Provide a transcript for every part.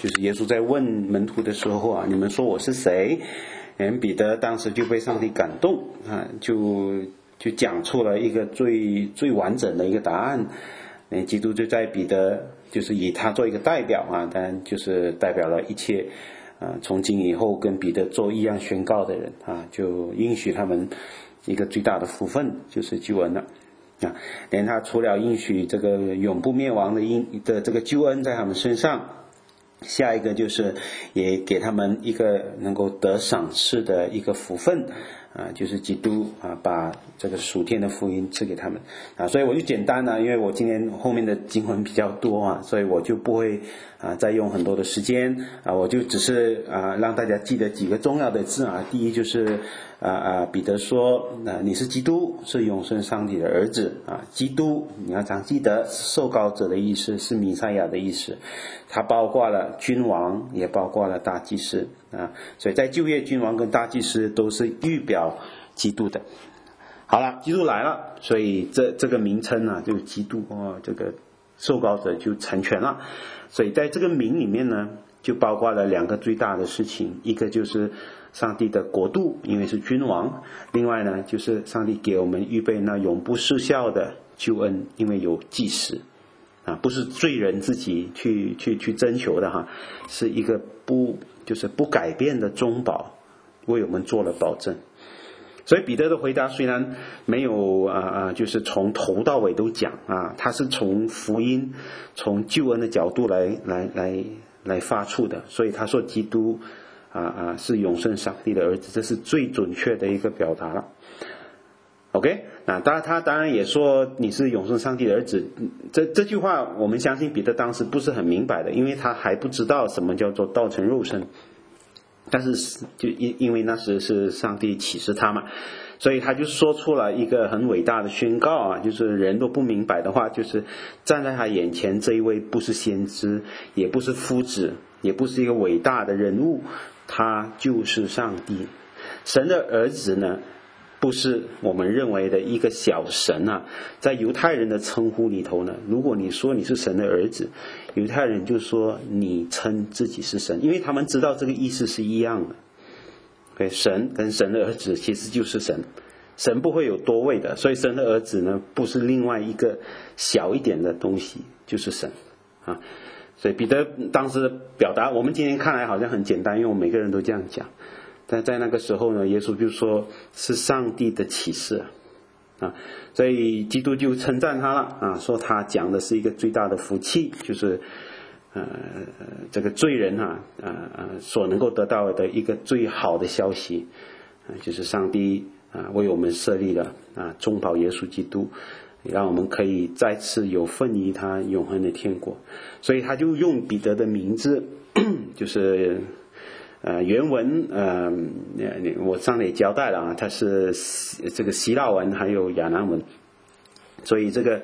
就是耶稣在问门徒的时候啊，你们说我是谁？彼得当时就被上帝感动啊，就讲出了一个最完整的一个答案。基督就在彼得，就是以他做一个代表啊，当然就是代表了一切从今以后跟彼得做一样宣告的人啊，就应许他们一个最大的福分，就是救恩了啊。连他除了应许这个永不灭亡的这个救恩在他们身上，下一个就是也给他们一个能够得赏赐的一个福分啊，就是基督啊把这个属天的福音赐给他们啊。所以我就简单因为我今天后面的经文比较多啊，所以我就不会再用很多的时间啊，我就只是让大家记得几个重要的字啊。第一就是彼得说你是基督，是永生上帝的儿子啊。基督你要常记得受膏者的意思，是弥赛亚的意思，它包括了君王，也包括了大祭司啊。所以在旧约君王跟大祭司都是预表基督的。好了，基督来了，所以这个名称呢，就基督这个受膏者就成全了。所以在这个名里面呢，就包括了两个最大的事情，一个就是上帝的国度，因为是君王；另外呢，就是上帝给我们预备那永不失效的救恩，因为有祭司啊，不是罪人自己去征求的哈，是一个不改变的中保，为我们做了保证。所以彼得的回答虽然没有就是从头到尾都讲啊，他是从福音、从救恩的角度来发出的，所以他说基督是永生上帝的儿子，这是最准确的一个表达了。OK， 那他当然也说你是永生上帝的儿子，这句话我们相信彼得当时不是很明白的，因为他还不知道什么叫做道成肉身。但是就因为那时是上帝启示他嘛，所以他就说出了一个很伟大的宣告啊，就是人都不明白的话，就是站在他眼前这一位不是先知，也不是夫子，也不是一个伟大的人物，他就是上帝。神的儿子呢，不是我们认为的一个小神啊，在犹太人的称呼里头呢，如果你说你是神的儿子，犹太人就说你称自己是神，因为他们知道这个意思是一样的。Okay， 神跟神的儿子其实就是神，神不会有多位的，所以神的儿子呢，不是另外一个小一点的东西，就是神啊。所以彼得当时的表达，我们今天看来好像很简单，因为我们每个人都这样讲。但在那个时候呢，耶稣就说是上帝的启示啊，所以基督就称赞他了啊，说他讲的是一个最大的福气，就是这个罪人所能够得到的一个最好的消息就是上帝为我们设立了中保耶稣基督，让我们可以再次有份于他永恒的天国。所以他就用彼得的名字，就是原文我上面也交代了它是这个希腊文还有亚南文，所以这个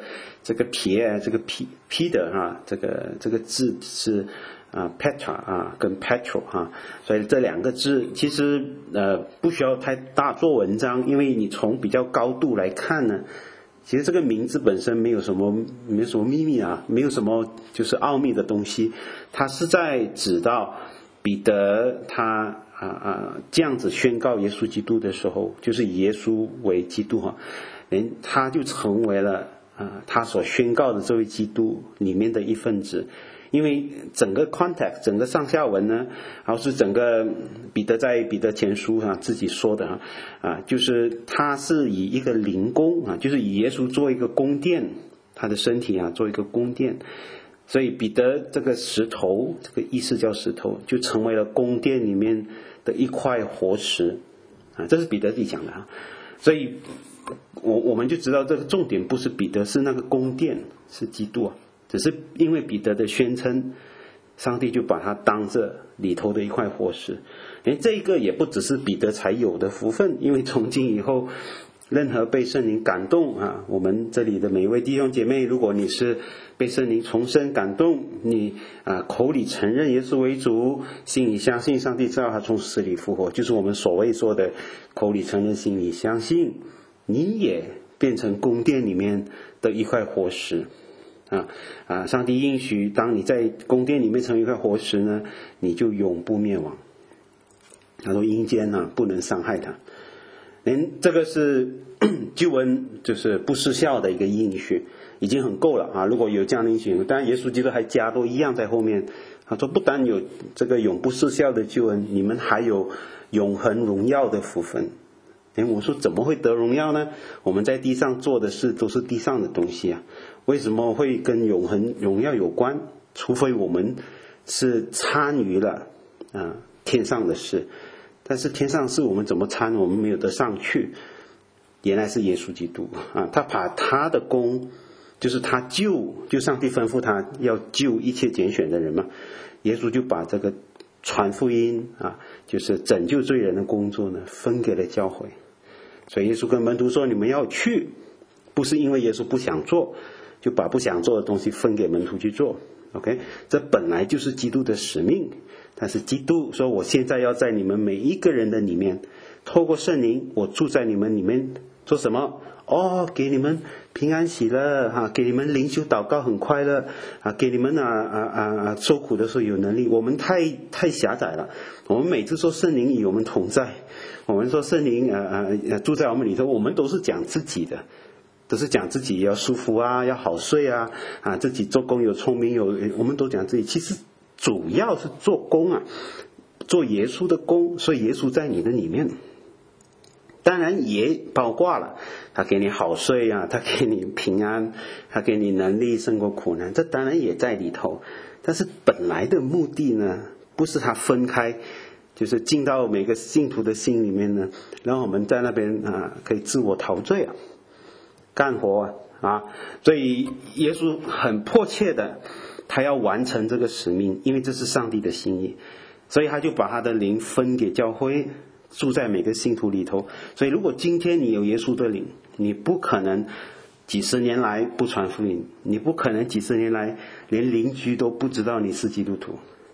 Peter这个字是Petra 跟 Petro 所以这两个字其实不需要太大做文章，因为你从比较高度来看呢，其实这个名字本身没有什么秘密没有什么就是奥秘的东西，它是在指到彼得他这样子宣告耶稣基督的时候，就是以耶稣为基督他就成为了他所宣告的这位基督里面的一份子。因为整个 context 整个上下文呢，然后是整个彼得在彼得前书自己说的就是他是以一个灵宫就是以耶稣做一个宫殿，他的身体做一个宫殿。所以彼得这个石头，这个意思叫石头，就成为了宫殿里面的一块活石这是彼得自己讲的所以我们就知道这个重点不是彼得，是那个宫殿，是基督只是因为彼得的宣称，上帝就把他当着里头的一块活石。这个也不只是彼得才有的福分，因为从今以后任何被圣灵感动我们这里的每一位弟兄姐妹，如果你是被圣灵重生感动，你口里承认耶稣为主，心里相信上帝知道他从死里复活，就是我们所谓说的口里承认心里相信，你也变成宫殿里面的一块活石上帝应许，当你在宫殿里面成为一块活石呢，你就永不灭亡。他说阴间呢不能伤害他。这个是救恩就是不失效的一个应许，已经很够了如果有这样的应许，当然耶稣基督还加多一样在后面，他说不但有这个永不失效的救恩，你们还有永恒荣耀的福分。我说怎么会得荣耀呢？我们在地上做的事都是地上的东西为什么会跟永恒荣耀有关？除非我们是参与了天上的事，但是天上事我们怎么参？我们没有得上去。原来是耶稣基督他把他的功，就是他就上帝吩咐他要救一切拣选的人嘛，耶稣就把这个传福音就是拯救罪人的工作呢分给了教会。所以耶稣跟门徒说，你们要去，不是因为耶稣不想做，就把不想做的东西分给门徒去做。OK， 这本来就是基督的使命。但是基督说，我现在要在你们每一个人的里面，透过圣灵，我住在你们里面做什么？给你们平安喜乐给你们灵修祷告很快乐给你们受苦的时候有能力。我们太狭窄了，我们每次说圣灵与我们同在，我们说圣灵住在我们里头，我们都是讲自己的，都是讲自己要舒服要好睡自己做工有聪明我们都讲自己。其实主要是做工做耶稣的工，所以耶稣在你的里面。当然也包括了他给你好睡他给你平安，他给你能力胜过苦难，这当然也在里头。但是本来的目的呢，不是他分开，就是进到每个信徒的心里面呢，让我们在那边可以自我陶醉干活所以耶稣很迫切的他要完成这个使命，因为这是上帝的心意，所以他就把他的灵分给教会，住在每个信徒里头。所以如果今天你有耶稣的灵，你不可能几十年来不传福音，你不可能几十年来连邻居都不知道你是基督徒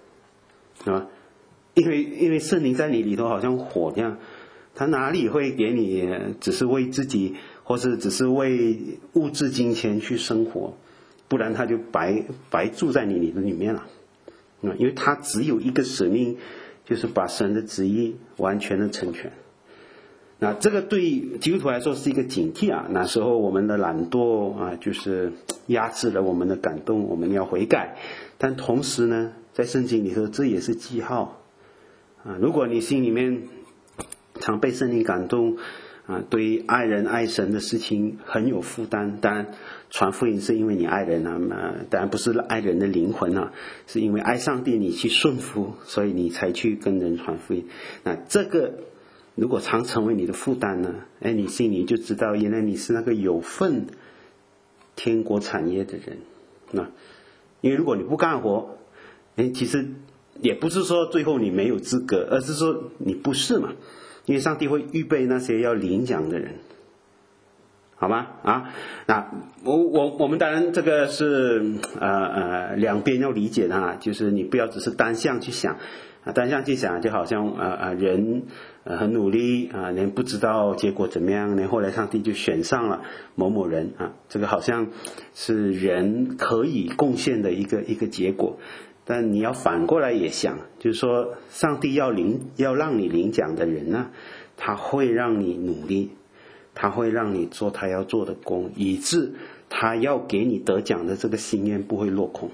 因为圣灵在你里头好像火一样，他哪里会给你只是为自己或是只是为物质金钱去生活，不然他就白住在你里面了因为他只有一个使命，就是把神的旨意完全的成全。那这个对基督徒来说是一个警惕那时候我们的懒惰就是压制了我们的感动，我们要悔改。但同时呢，在圣经里头这也是记号如果你心里面常被圣灵感动对爱人爱神的事情很有负担，当然传福音是因为你爱人当然不是爱人的灵魂是因为爱上帝你去顺服，所以你才去跟人传福音。那这个如果常成为你的负担呢，你心里就知道原来你是那个有份天国产业的人因为如果你不干活其实也不是说最后你没有资格，而是说你不是嘛，因为上帝会预备那些要领奖的人，好吗那我们当然这个是两边要理解的就是你不要只是单向去想单向去想就好像人很努力连不知道结果怎么样呢，后来上帝就选上了某某人这个好像是人可以贡献的一个结果。但你要反过来也想，就是说上帝要让你领奖的人呢，他会让你努力，他会让你做他要做的工，以致他要给你得奖的这个心愿不会落空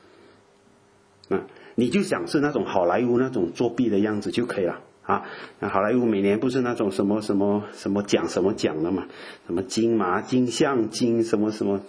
你就想是那种好莱坞那种作弊的样子就可以了那好莱坞每年不是那种什么奖的嘛，什么金马金像金什么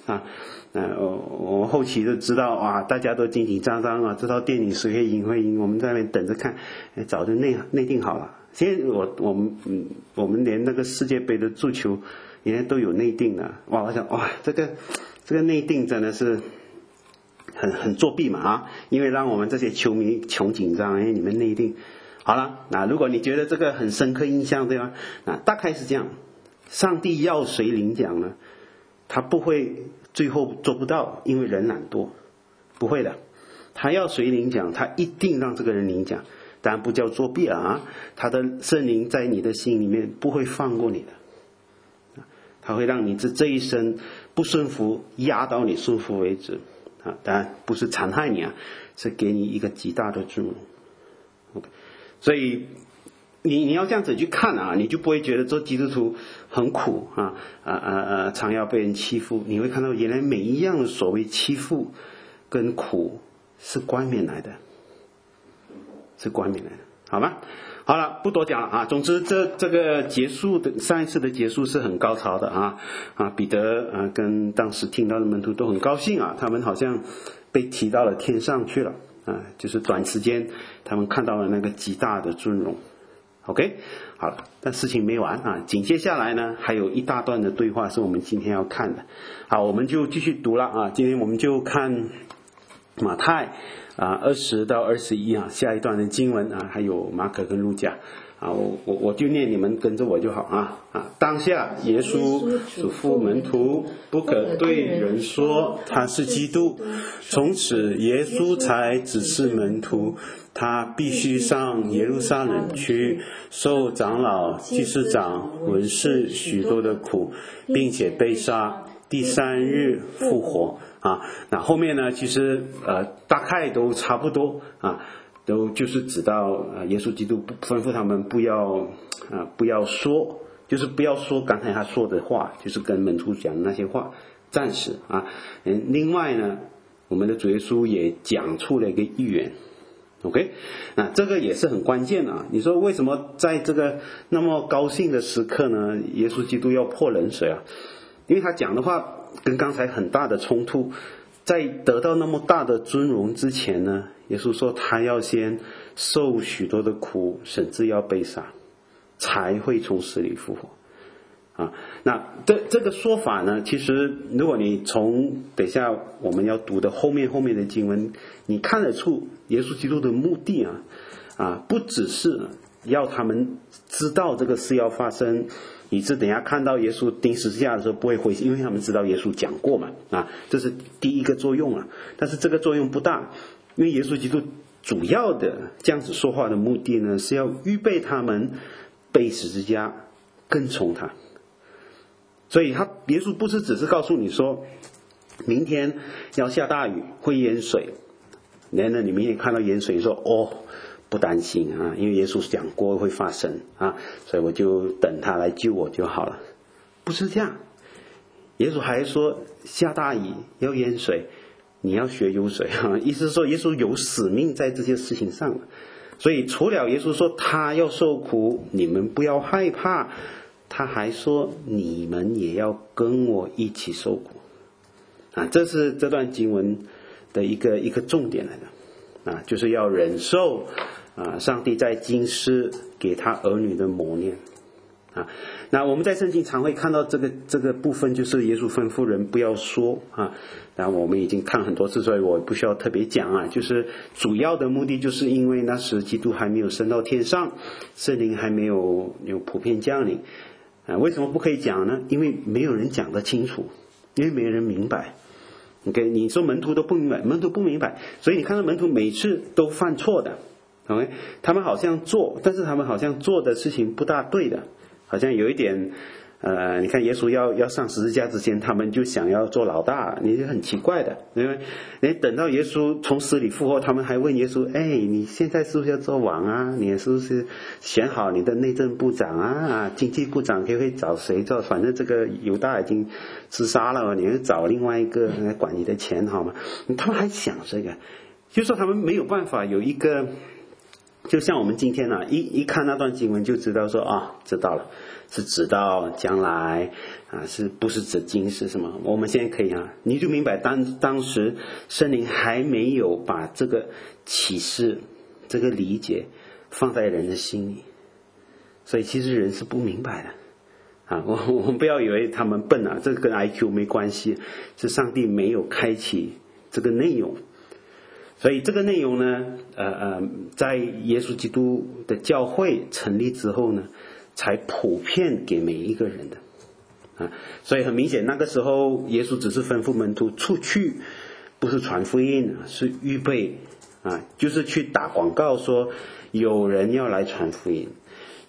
我后期就知道大家都紧紧张张知道电影谁会赢，我们在那边等着看早就内定好了。现在我们连那个世界杯的足球原来都有内定了我想这个内定真的是很作弊嘛因为让我们这些球迷穷紧张你们内定好了。那如果你觉得这个很深刻印象对吧，那大概是这样，上帝要谁领奖呢，他不会最后做不到，因为人懒惰，不会的，他要谁领奖他一定让这个人领奖，当然不叫作弊他的圣灵在你的心里面不会放过你的，他会让你这一生不顺服压到你顺服为止啊，当然不是残害你啊，是给你一个极大的尊荣。OK， 所以你要这样子去看啊，你就不会觉得做基督徒很苦啊，常要被人欺负。你会看到原来每一样所谓欺负跟苦是冠冕来的，是冠冕来的，好吗？好了，不多讲了啊。总之，这个结束的上一次的结束是很高潮的啊。彼得跟当时听到的门徒都很高兴啊，他们好像被提到了天上去了啊，就是短时间他们看到了那个极大的尊荣。OK， 好了，但事情没完啊，紧接下来呢，还有一大段的对话是我们今天要看的。好，我们就继续读了啊。今天我们就看马太20到21啊，下一段的经文啊，还有马可跟路加啊，我就念，你们跟着我就好啊。当下耶稣嘱咐门徒，不可对人说他是基督。从此耶稣才指示门徒，他必须上耶路撒冷去，受长老、祭司长、文士许多的苦，并且被杀，第3日复活啊。那后面呢，其实大概都差不多啊，都就是指到耶稣基督吩咐他们不要说，就是不要说刚才他说的话，就是跟门徒讲的那些话，暂时啊。另外呢，我们的主耶稣也讲出了一个预言。OK， 那这个也是很关键啊。你说为什么在这个那么高兴的时刻呢，耶稣基督要泼冷水啊？因为他讲的话跟刚才很大的冲突，在得到那么大的尊荣之前呢，耶稣说他要先受许多的苦，甚至要被杀，才会从死里复活啊。那这个说法呢，其实如果你从等一下我们要读的后面的经文，你看得出耶稣基督的目的不只是要他们知道这个事要发生，以致等一下看到耶稣钉十字架的时候不会灰心，因为他们知道耶稣讲过嘛这是第一个作用但是这个作用不大，因为耶稣基督主要的这样子说话的目的呢，是要预备他们背十字架跟从他。所以耶稣不是只是告诉你说明天要下大雨会淹水，然后你明天看到淹水说不担心因为耶稣讲过会发生所以我就等他来救我就好了。不是这样，耶稣还说下大雨要淹水，你要学游水意思是说耶稣有使命在这些事情上。所以除了耶稣说他要受苦，你们不要害怕，他还说你们也要跟我一起受苦这是这段经文的一个重点来的就是要忍受上帝在今世给他儿女的磨练那我们在圣经常会看到这个部分，就是耶稣吩咐人不要说然后我们已经看很多次，所以我不需要特别讲就是主要的目的就是因为那时基督还没有升到天上，圣灵还没有普遍降临为什么不可以讲呢？因为没有人讲得清楚，因为没人明白。OK， 你说门徒都不明白，门徒不明白，所以你看到门徒每次都犯错的。OK， 他们好像做，但是他们好像做的事情不大对的，好像有一点你看耶稣要上十字架之前，他们就想要做老大，你就很奇怪的，因为你等到耶稣从死里复活，他们还问耶稣你现在是不是要做王你是不是选好你的内政部长经济部长可以找谁做，反正这个犹大已经自杀了，你要找另外一个来管你的钱好吗？他们还想这个，就是说他们没有办法有一个，就像我们今天一看那段经文就知道说知道了，是指到将来是不是指今世什么？我们现在可以你就明白当时圣灵还没有把这个启示这个理解放在人的心里，所以其实人是不明白的我们不要以为他们笨这跟 IQ 没关系，是上帝没有开启这个内容。所以这个内容呢在耶稣基督的教会成立之后呢，才普遍给每一个人的所以很明显那个时候耶稣只是吩咐门徒出去，不是传福音，是预备就是去打广告说有人要来传福音，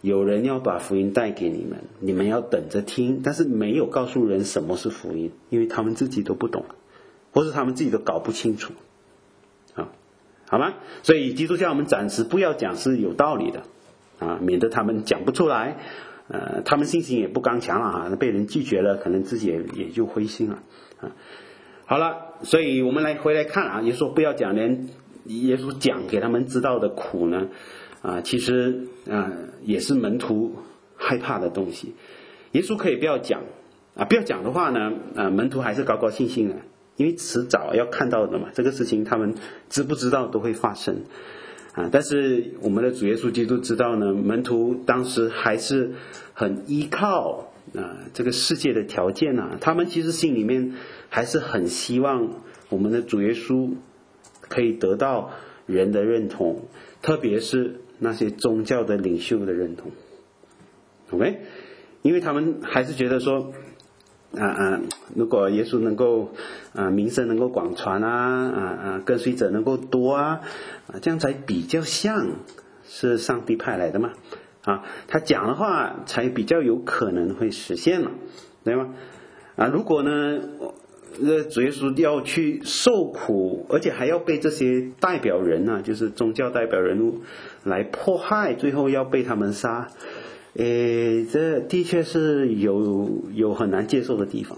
有人要把福音带给你们，你们要等着听，但是没有告诉人什么是福音，因为他们自己都不懂，或是他们自己都搞不清楚。好吗？所以基督教我们暂时不要讲是有道理的免得他们讲不出来，他们信心也不刚强了被人拒绝了，可能自己也就灰心了好了，所以我们回来看耶稣不要讲，连耶稣讲给他们知道的苦呢其实也是门徒害怕的东西。耶稣可以不要讲不要讲的话呢门徒还是高高兴兴的，因为迟早要看到的嘛，这个事情他们知不知道都会发生但是我们的主耶稣基督知道呢，门徒当时还是很依靠这个世界的条件他们其实心里面还是很希望我们的主耶稣可以得到人的认同，特别是那些宗教的领袖的认同。 OK， 因为他们还是觉得说如果耶稣能够名声能够广传跟随者能够多这样才比较像是上帝派来的嘛他讲的话才比较有可能会实现了，对吗如果呢主耶稣要去受苦，而且还要被这些代表人就是宗教代表人物来迫害，最后要被他们杀，这的确是有很难接受的地方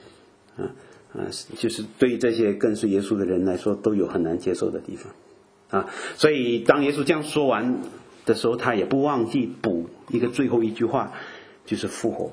就是对这些跟随耶稣的人来说都有很难接受的地方所以当耶稣这样说完的时候，他也不忘记补一个最后一句话，就是复活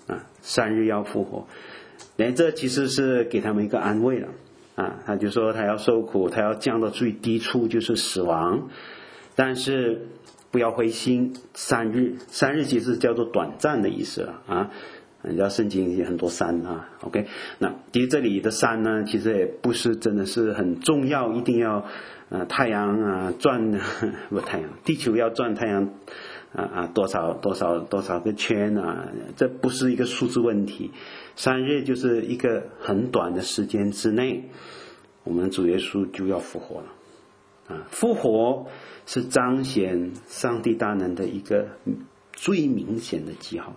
3日要复活。这其实是给他们一个安慰了他就说他要受苦，他要降到最低处，就是死亡，但是不要灰心，3日其实叫做短暂的意思了你知道圣经有很多3OK， 那其实这里的3呢，其实也不是真的是很重要，一定要太阳转不太阳，地球要转太阳多少个圈这不是一个数字问题。3日就是一个很短的时间之内，我们主耶稣就要复活了复活是彰显上帝大能的一个最明显的记号。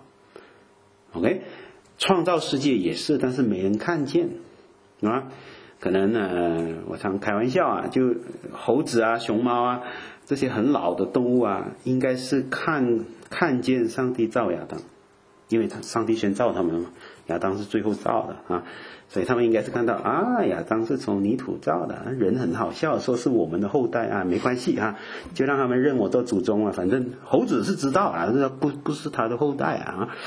OK， 创造世界也是，但是没人看见可能我常开玩笑就猴子熊猫这些很老的动物应该是看见上帝造亚当，因为上帝先造他们嘛，亚当是最后造的所以他们应该是看到亚当是从泥土造的，人很好笑，说是我们的后代没关系就让他们认我做祖宗反正猴子是知道不是他的后代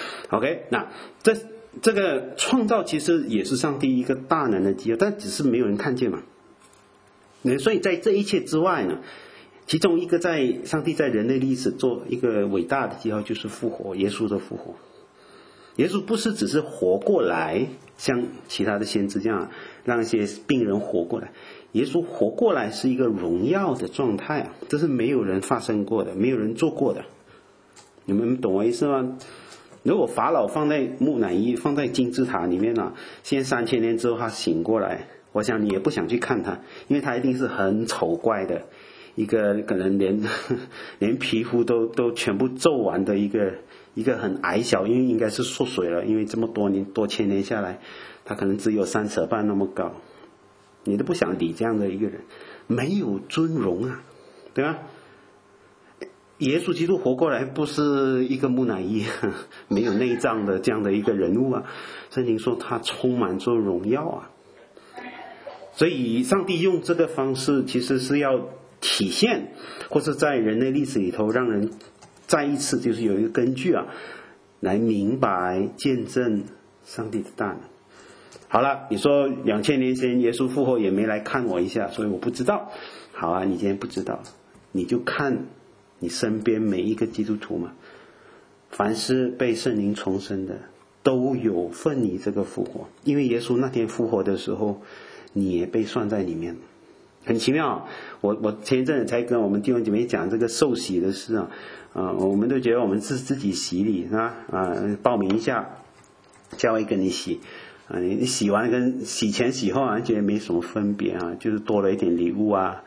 OK， 那这个创造其实也是上帝一个大能的记号，但只是没有人看见嘛。所以在这一切之外呢，其中一个上帝在人类历史做一个伟大的记号，就是复活，耶稣的复活。耶稣不是只是活过来，像其他的先知这样让一些病人活过来，耶稣活过来是一个荣耀的状态这是没有人发生过的，没有人做过的。你们懂我意思吗？如果法老放在木乃伊，放在金字塔里面现在3000年之后他醒过来，我想你也不想去看他，因为他一定是很丑怪的一个，可能连皮肤都全部皱完的一个很矮小，因为应该是缩水了，因为这么多千年下来他可能只有3尺半那么高，你都不想理这样的一个人，没有尊荣对吧？耶稣基督活过来不是一个木乃伊没有内脏的这样的一个人物圣经说他充满着荣耀所以上帝用这个方式其实是要体现，或是在人类历史里头让人再一次就是有一个根据来明白见证上帝的大能。好了，你说2000年前耶稣复活也没来看我一下，所以我不知道。好你今天不知道，你就看你身边每一个基督徒嘛，凡是被圣灵重生的都有份于这个复活，因为耶稣那天复活的时候你也被算在里面。很奇妙我前一阵子才跟我们弟兄姐妹讲这个受洗的事我们都觉得我们是自己洗礼报名一下教会跟你洗你洗完跟洗前洗后觉得没什么分别就是多了一点礼物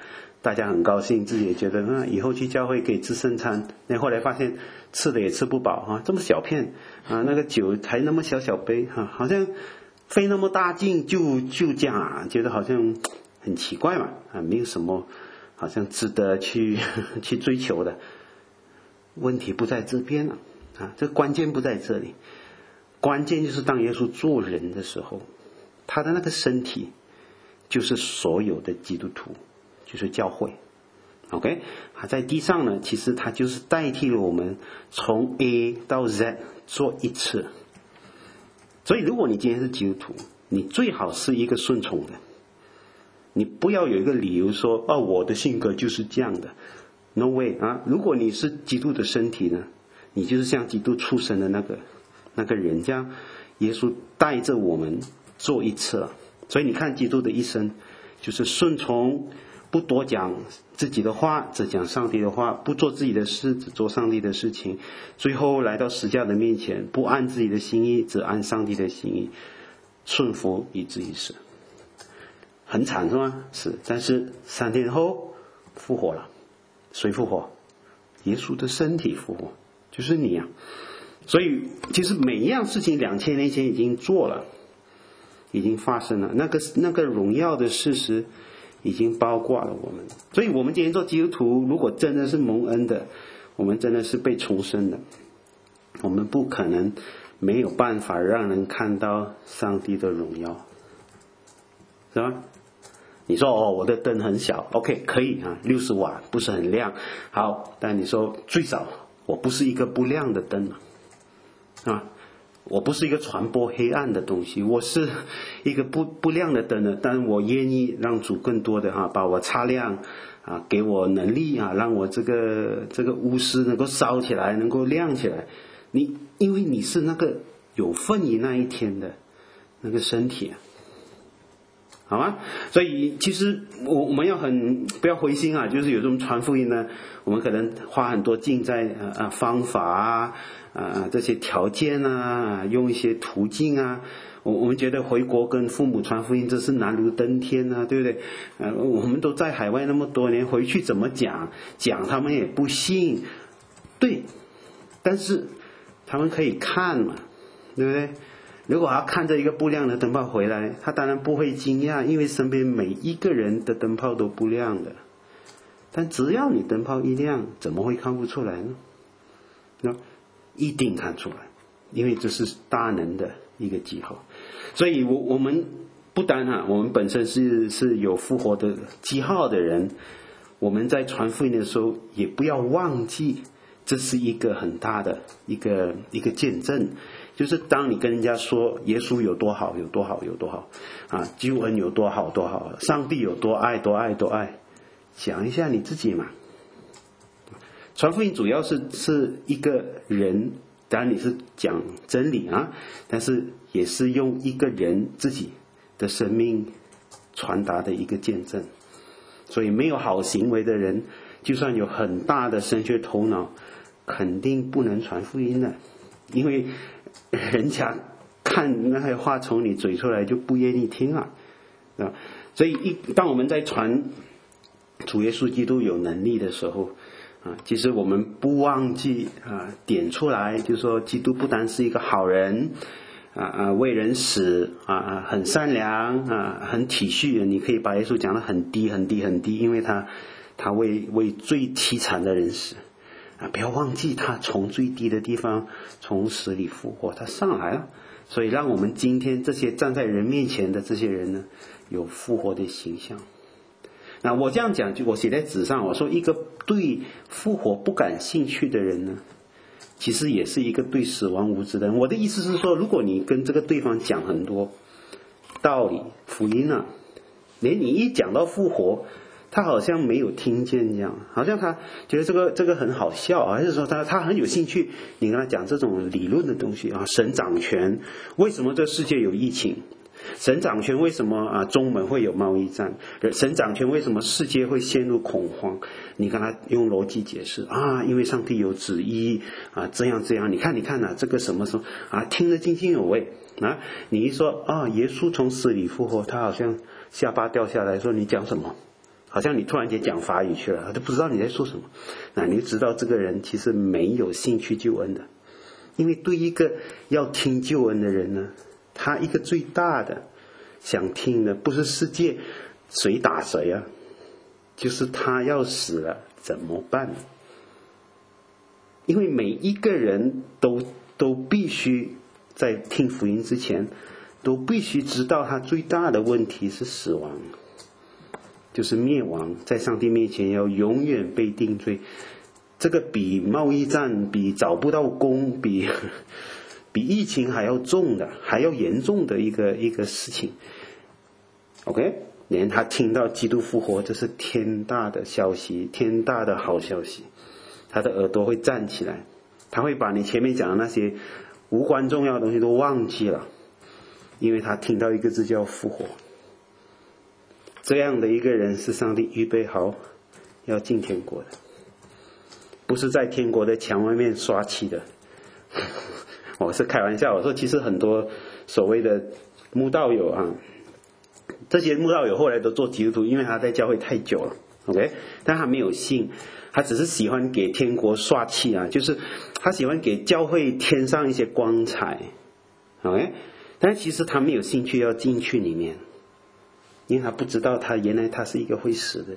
大家很高兴，自己也觉得以后去教会可以吃圣餐。那后来发现吃的也吃不饱这么小片那个酒才那么小小杯好像费那么大劲就这样觉得好像很奇怪嘛没有什么好像值得去追求的。问题不在这边了这关键不在这里，关键就是当耶稣做人的时候，他的那个身体就是所有的基督徒，就是教会。OK， 在地上呢，其实他就是代替了我们从 A 到 Z 做一次。所以如果你今天是基督徒，你最好是一个顺从的，你不要有一个理由说我的性格就是这样的。No way 如果你是基督的身体呢，你就是像基督出生的那个人，这样耶稣带着我们做一次所以你看基督的一生就是顺从，不多讲自己的话，只讲上帝的话，不做自己的事，只做上帝的事情，最后来到十架的面前，不按自己的心意，只按上帝的心意，顺服以至于死。很惨是吗？是，但是3天后复活了。谁复活？耶稣的身体复活，就是你所以其实每一样事情2000年前已经做了，已经发生了，那个荣耀的事实已经包括了我们。所以我们今天做基督徒，如果真的是蒙恩的，我们真的是被重生的，我们不可能没有办法让人看到上帝的荣耀，是吧？你说我的灯很小 OK 可以60瓦不是很亮，好，但你说最少我不是一个不亮的灯我不是一个传播黑暗的东西，我是一个不亮的灯呢，但我愿意让主更多的把我擦亮给我能力让我这个钨丝能够烧起来，能够亮起来。因为你是那个有份于那一天的那个身体好吗？所以其实我们要不要灰心就是有这种传福音呢，我们可能花很多劲在方法这些条件用一些途径我们觉得回国跟父母传福音这是难如登天对不对？我们都在海外那么多年，回去怎么讲他们也不信，对，但是他们可以看嘛，对不对？如果他看着一个不亮的灯泡回来，他当然不会惊讶，因为身边每一个人的灯泡都不亮的。但只要你灯泡一亮，怎么会看不出来呢？一定看出来，因为这是大能的一个记号。所以我们不单我们本身是有复活的记号的人，我们在传福音的时候也不要忘记，这是一个很大的一个见证。就是当你跟人家说耶稣有多好有多好有多好救恩有多好多好，上帝有多爱多爱多爱，想一下你自己嘛。传福音主要是一个人，当然你是讲真理但是也是用一个人自己的生命传达的一个见证。所以没有好行为的人，就算有很大的神学头脑，肯定不能传福音的，因为人家看那些话从你嘴出来就不愿意听所以当我们在传主耶稣基督有能力的时候其实我们不忘记点出来，就是说基督不单是一个好人为人死很善良很体恤，你可以把耶稣讲得很低很低很低，因为他为最凄惨的人死不要忘记他从最低的地方从死里复活，他上来了。所以让我们今天这些站在人面前的这些人呢，有复活的形象。那我这样讲，就我写在纸上，我说一个对复活不感兴趣的人呢，其实也是一个对死亡无知的人。我的意思是说，如果你跟这个对方讲很多道理福音连你一讲到复活，他好像没有听见这样，好像他觉得这个很好笑还是说他很有兴趣你跟他讲这种理论的东西神掌权，为什么这世界有疫情，神掌权为什么中美会有贸易战，神掌权为什么世界会陷入恐慌，你跟他用逻辑解释因为上帝有旨意这样你看这个什么什么听得津津有味你一说耶稣从死里复活，他好像下巴掉下来说你讲什么好像你突然间讲法语去了，他都不知道你在说什么，那你就知道这个人其实没有兴趣救恩的。因为对一个要听救恩的人呢，他一个最大的想听的不是世界谁打谁啊，就是他要死了怎么办？因为每一个人都必须在听福音之前都必须知道他最大的问题是死亡，就是灭亡，在上帝面前要永远被定罪。这个比贸易战，比找不到工，比疫情还要重的，还要严重的一个事情。OK， 连他听到基督复活，这是天大的消息，天大的好消息，他的耳朵会站起来，他会把你前面讲的那些无关重要的东西都忘记了，因为他听到一个字叫复活。这样的一个人是上帝预备好要进天国的，不是在天国的墙外面刷漆的。我是开玩笑，我说其实很多所谓的慕道友啊，这些慕道友后来都做基督徒，因为他在教会太久了 ，OK， 但他没有信，他只是喜欢给天国刷漆啊，就是他喜欢给教会添上一些光彩 ，OK， 但其实他没有兴趣要进去里面，因为他不知道原来他是一个会死的人。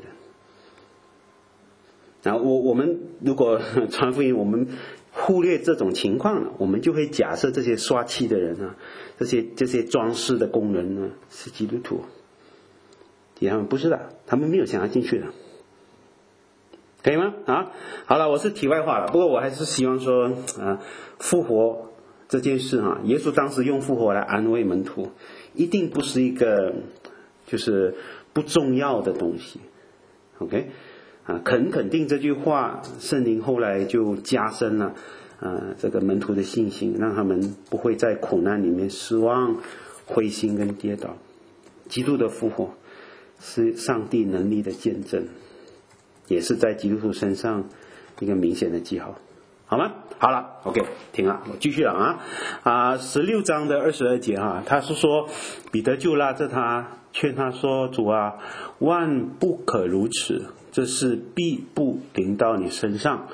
然后我们如果传福音，我们忽略这种情况了，我们就会假设这些刷漆的人啊，这些装饰的工人呢是基督徒，他们不是的，他们没有想要进去的，可以吗？啊，好了，我是题外话了，不过我还是希望说复活这件事啊，耶稣当时用复活来安慰门徒，一定不是一个就是不重要的东西 ，OK。肯定这句话，圣灵后来就加深了这个门徒的信心，让他们不会在苦难里面失望、灰心跟跌倒。基督的复活是上帝能力的见证，也是在基督徒身上一个明显的记号，好吗？好了 ，OK， 停了，我继续了16章的22节他是说彼得就拉着他，劝他说：“主啊，万不可如此。”这事必不临到你身上。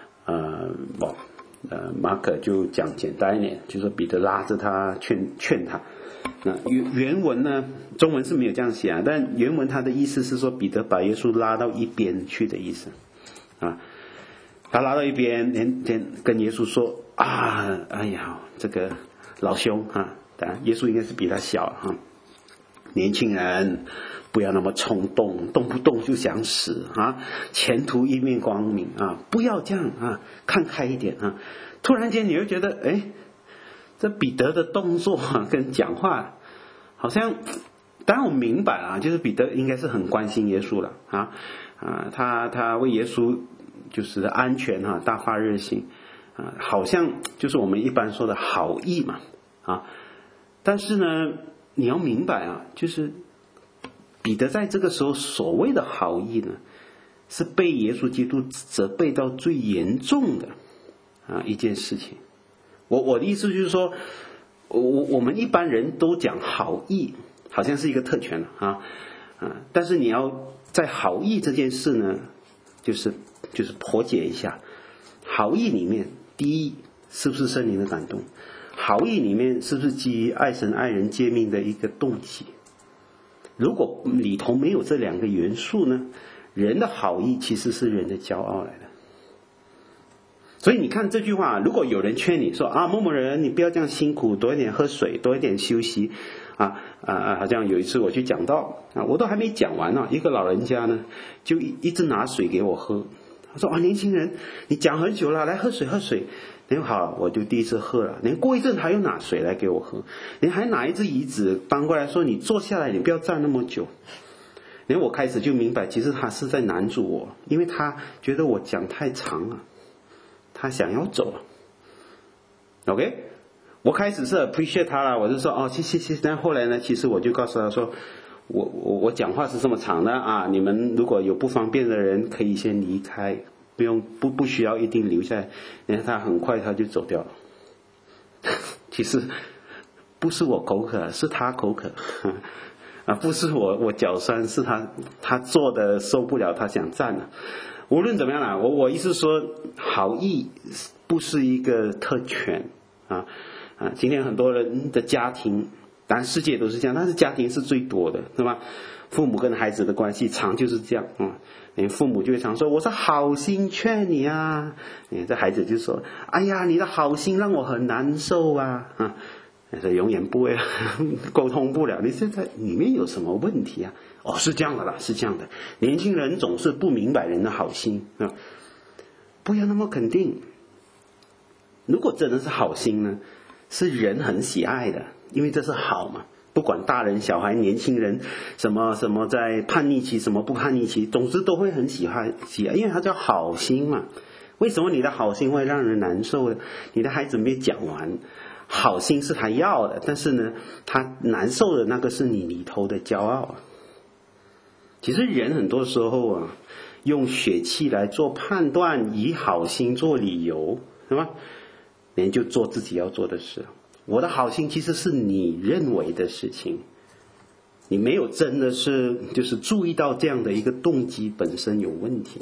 马可就讲简单一点，就是彼得拉着他劝他。那原文呢，中文是没有这样写但原文他的意思是说彼得把耶稣拉到一边去的意思他拉到一边，跟耶稣说哎呀，这个老兄当然耶稣应该是比他小年轻人不要那么冲动，动不动就想死前途一面光明不要这样看开一点突然间你会觉得这彼得的动作跟讲话好像，当然我明白就是彼得应该是很关心耶稣了他为耶稣就是安全大发热心好像就是我们一般说的好意嘛但是呢你要明白就是彼得在这个时候所谓的好意呢，是被耶稣基督责备到最严重的一件事情。我的意思就是说，我们一般人都讲好意，好像是一个特权了但是你要在好意这件事呢，就是剖解一下，好意里面，第一是不是圣灵的感动？好意里面是不是基于爱神爱人诫命的一个动机？如果里头没有这两个元素呢，人的好意其实是人的骄傲来的。所以你看这句话，如果有人劝你说某某人你不要这样辛苦，多一点喝水，多一点休息好像有一次我去讲道我都还没讲完一个老人家呢就一直拿水给我喝，他说年轻人你讲很久了，来喝水喝水。好，我就第一次喝了，过一阵他又拿水来给我喝，还拿一只椅子搬过来说你坐下来，你不要站那么久。我开始就明白，其实他是在拦住我，因为他觉得我讲太长了，他想要走了。 OK， 我开始是 appreciate 他了，我就说谢谢。但后来呢，其实我就告诉他说我讲话是这么长的你们如果有不方便的人可以先离开，不需要一定留下来。然后他很快他就走掉了。其实不是我口渴，是他口渴不是我脚酸，是他做的受不了，他想站了。无论怎么样啦，我意思说，好意不是一个特权啊。今天很多人的家庭，当然世界都是这样，但是家庭是最多的，对吧？父母跟孩子的关系常就是这样父母就会常说我是好心劝你啊，这孩子就说哎呀你的好心让我很难受啊这永远不会沟通不了，你现在里面有什么问题啊？是这样的啦，是这样的，年轻人总是不明白人的好心不要那么肯定。如果真的是好心呢，是人很喜爱的，因为这是好嘛，不管大人小孩年轻人什么在叛逆期什么不叛逆期，总之都会很喜爱，因为它叫好心嘛。为什么你的好心会让人难受呢？你的孩子没讲完，好心是他要的，但是呢他难受的那个是你里头的骄傲。其实人很多时候用血气来做判断，以好心做理由，是吧？人就做自己要做的事。我的好心其实是你认为的事情，你没有真的就是注意到这样的一个动机本身有问题。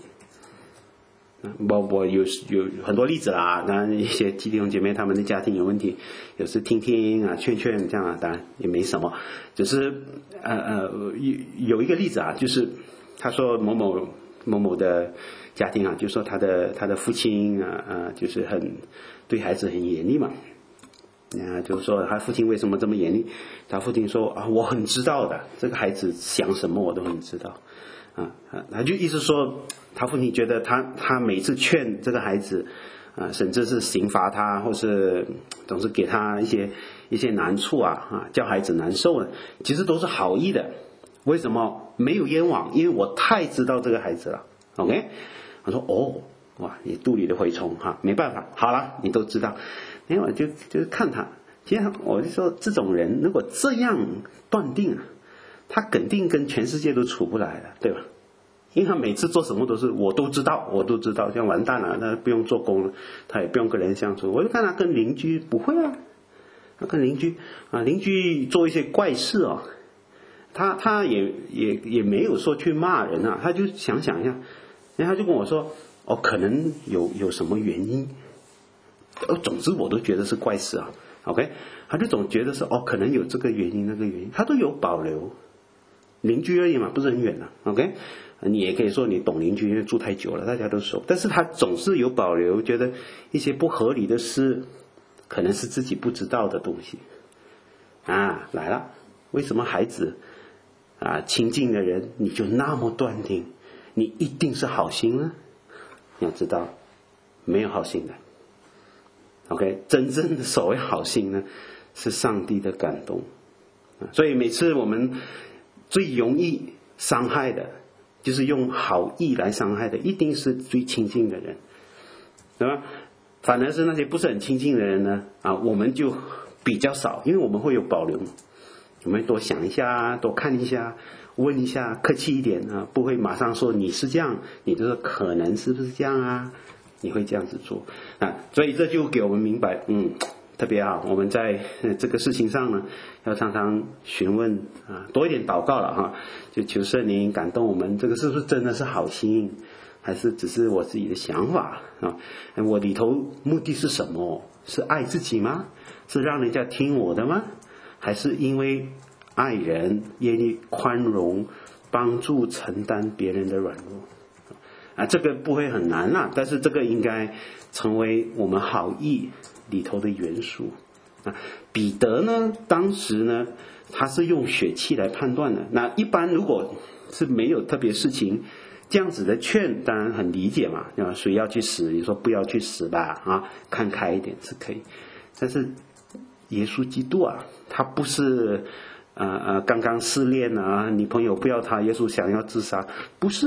我有很多例子啦，当然一些弟兄姐妹他们的家庭有问题，有时听劝这样当然也没什么，只是有一个例子就是他说某某的家庭就说他的父亲就是很对孩子很严厉嘛。就是说他父亲为什么这么严厉？他父亲说我很知道的，这个孩子想什么我都很知道他就意思说他父亲觉得他每次劝这个孩子甚至是刑罚他，或是总是给他一些难处叫孩子难受其实都是好意的。为什么没有冤枉？因为我太知道这个孩子了。 OK， 我说哇，你肚里的蛔虫没办法，好了，你都知道。因为我就是看他，其实我就说这种人如果这样断定他肯定跟全世界都处不来了，对吧？因为他每次做什么都是我都知道，这样完蛋了，他不用做工了，他也不用跟人相处。我就看他跟邻居不会他跟邻居做一些怪事他也没有说去骂人他就想一下，然后他就跟我说可能有什么原因。总之我都觉得是怪事OK， 他就总觉得是可能有这个原因那个原因，他都有保留。邻居而已嘛，不是很远OK， 你也可以说你懂邻居，因为住太久了，大家都熟。但是他总是有保留，觉得一些不合理的事可能是自己不知道的东西来了。为什么孩子亲近的人你就那么断定你一定是好心呢？你要知道没有好心的。OK， 真正的所谓好心呢，是上帝的感动。所以每次我们最容易伤害的，就是用好意来伤害的，一定是最亲近的人，对吧？反而是那些不是很亲近的人呢，我们就比较少，因为我们会有保留，我们多想一下，多看一下，问一下，客气一点不会马上说你是这样，你就说可能是不是这样你会这样子做所以这就给我们明白特别我们在这个事情上呢，要常常询问多一点祷告了就求圣灵感动我们，这个是不是真的是好心，还是只是我自己的想法我里头目的是什么？是爱自己吗？是让人家听我的吗？还是因为爱人，愿意宽容帮助承担别人的软弱这个不会很难但是这个应该成为我们好意里头的元素彼得呢，当时呢，他是用血气来判断的。那一般如果是没有特别事情，这样子的劝当然很理解嘛，谁要去死，你说不要去死吧看开一点是可以。但是耶稣基督他不是刚刚失恋女朋友不要他，耶稣想要自杀，不是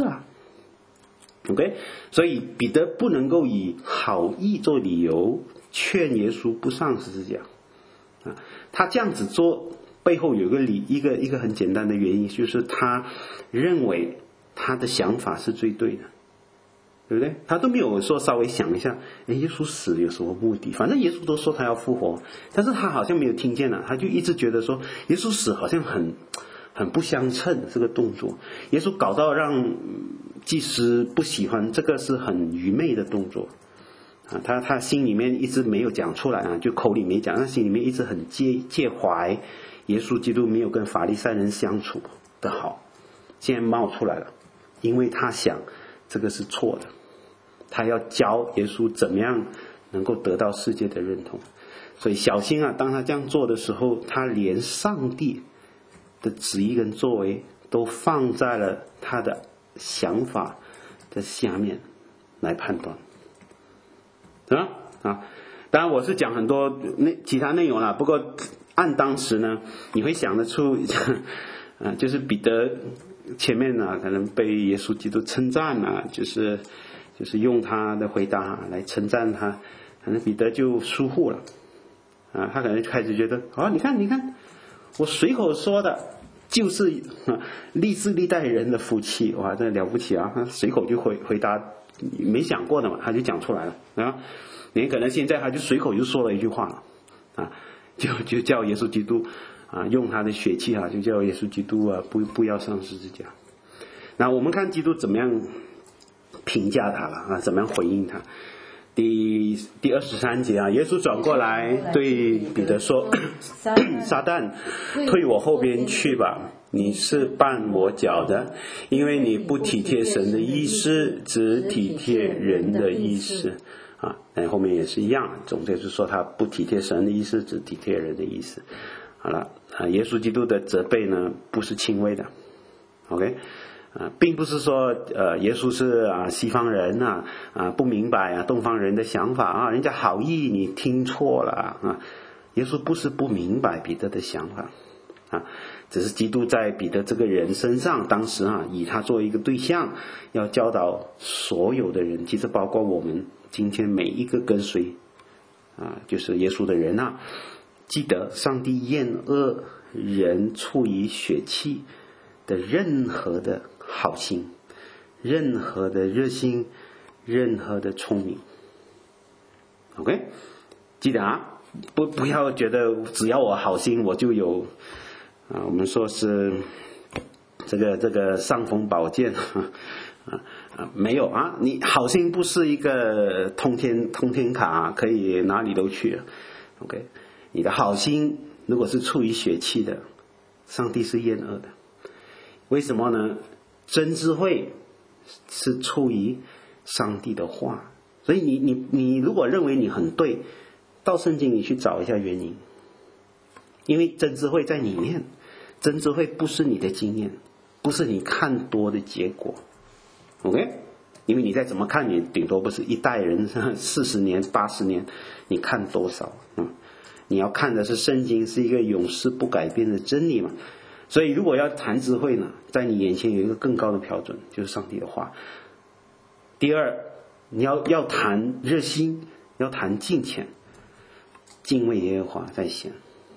OK， 所以彼得不能够以好意做理由劝耶稣不上十字架他这样子做背后有一个很简单的原因，就是他认为他的想法是最对的，对不对？他都没有说稍微想一下耶稣死有什么目的，反正耶稣都说他要复活，但是他好像没有听见他就一直觉得说耶稣死好像很不相称这个动作。耶稣搞到让祭司不喜欢，这个是很愚昧的动作啊。他心里面一直没有讲出来啊，就口里没讲，他心里面一直很介怀耶稣基督没有跟法利赛人相处的好，现在冒出来了，因为他想这个是错的，他要教耶稣怎么样能够得到世界的认同。所以小心啊，当他这样做的时候，他连上帝的旨意跟作为都放在了他的想法的下面来判断，对吧？啊，当然我是讲很多其他内容啦，不过按当时呢，你会想得出，就是彼得前面呢可能被耶稣基督称赞啊，就是用他的回答来称赞他，可能彼得就疏忽了啊，他可能开始觉得你看，我随口说的就是历世历代人的福气，哇，这了不起啊！随口就回答，没想过的嘛，他就讲出来了啊。你可能现在他就随口就说了一句话了啊，就叫耶稣基督啊，用他的血气啊，就叫耶稣基督啊，不要上十字架。那我们看基督怎么样评价他了啊，怎么样回应他。第23节啊，耶稣转过来对彼得说：“撒旦，退我后边去吧！你是绊我脚的，因为你不体贴神的意思，只体贴人的意思。”啊，后面也是一样，总之是说他不体贴神的意思，只体贴人的意思。好了啊，耶稣基督的责备呢，不是轻微的 ，OK。并不是说耶稣是西方人不明白东方人的想法人家好意你听错了耶稣不是不明白彼得的想法只是基督在彼得这个人身上，当时以他作为一个对象，要教导所有的人，其实包括我们今天每一个跟随就是耶稣的人记得上帝厌恶人出于血气的任何的好心，任何的热心，任何的聪明 OK， 记得不要觉得只要我好心我就有我们说是这个尚方宝剑没有你好心不是一个通天卡可以哪里都去 OK， 你的好心如果是出于血气的，上帝是厌恶的。为什么呢？真智慧是出于上帝的话，所以你如果认为你很对，到圣经里去找一下原因，因为真智慧在里面，真智慧不是你的经验，不是你看多的结果 OK， 因为你再怎么看，你顶多不是一代人40年80年，你看多少你要看的是圣经是一个永世不改变的真理嘛。所以如果要谈智慧呢，在你眼前有一个更高的标准，就是上帝的话。第二，你要谈热心，要谈敬虔，敬畏耶和华在先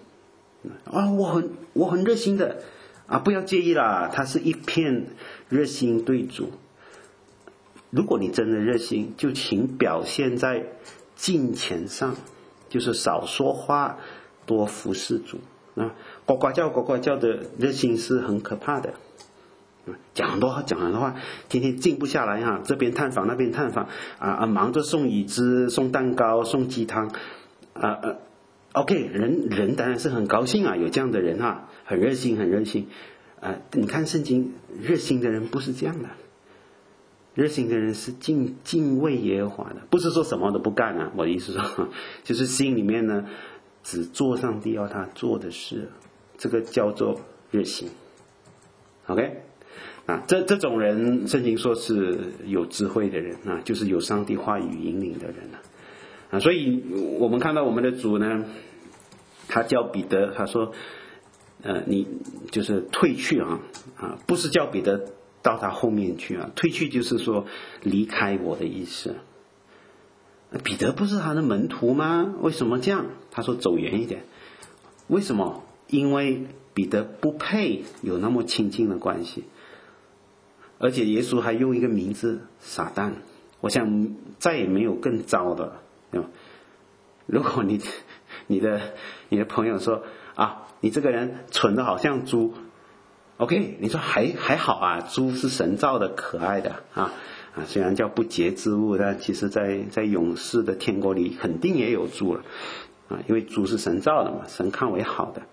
我很热心的不要介意啦，他是一片热心对主。如果你真的热心，就请表现在敬虔上，就是少说话，多服侍主呱呱叫的热心是很可怕的，讲很多话，天天静不下来这边探访那边探访忙着送椅子、送蛋糕、送鸡汤OK， 人当然是很高兴有这样的人很热心你看圣经，热心的人不是这样的，热心的人是敬畏耶和华的，不是说什么都不干我的意思说，就是心里面呢只做上帝要他做的事，这个叫做热心 OK， 这种人圣经说是有智慧的人就是有上帝话语引领的人所以我们看到我们的主呢，他叫彼得，他说你就是退去不是叫彼得到他后面去退去就是说离开我的意思。彼得不是他的门徒吗？为什么这样？他说走远一点。为什么？因为彼得不配有那么亲近的关系，而且耶稣还用一个名字撒旦，我想再也没有更糟的了。如果你的朋友说你这个人蠢得好像猪 OK， 你说还好啊，猪是神造的，可爱的虽然叫不洁之物，但其实在永世的天国里肯定也有猪了因为猪是神造的嘛，神看为好的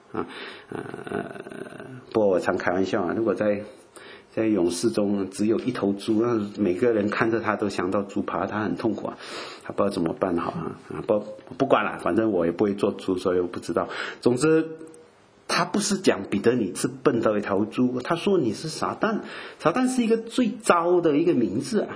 不过我常开玩笑如果在永世中只有一头猪，每个人看着他都想到猪爬，他很痛苦他不知道怎么办好不管了，反正我也不会做猪，所以我不知道。总之他不是讲彼得你是笨的一头猪，他说你是撒旦。撒旦是一个最糟的一个名字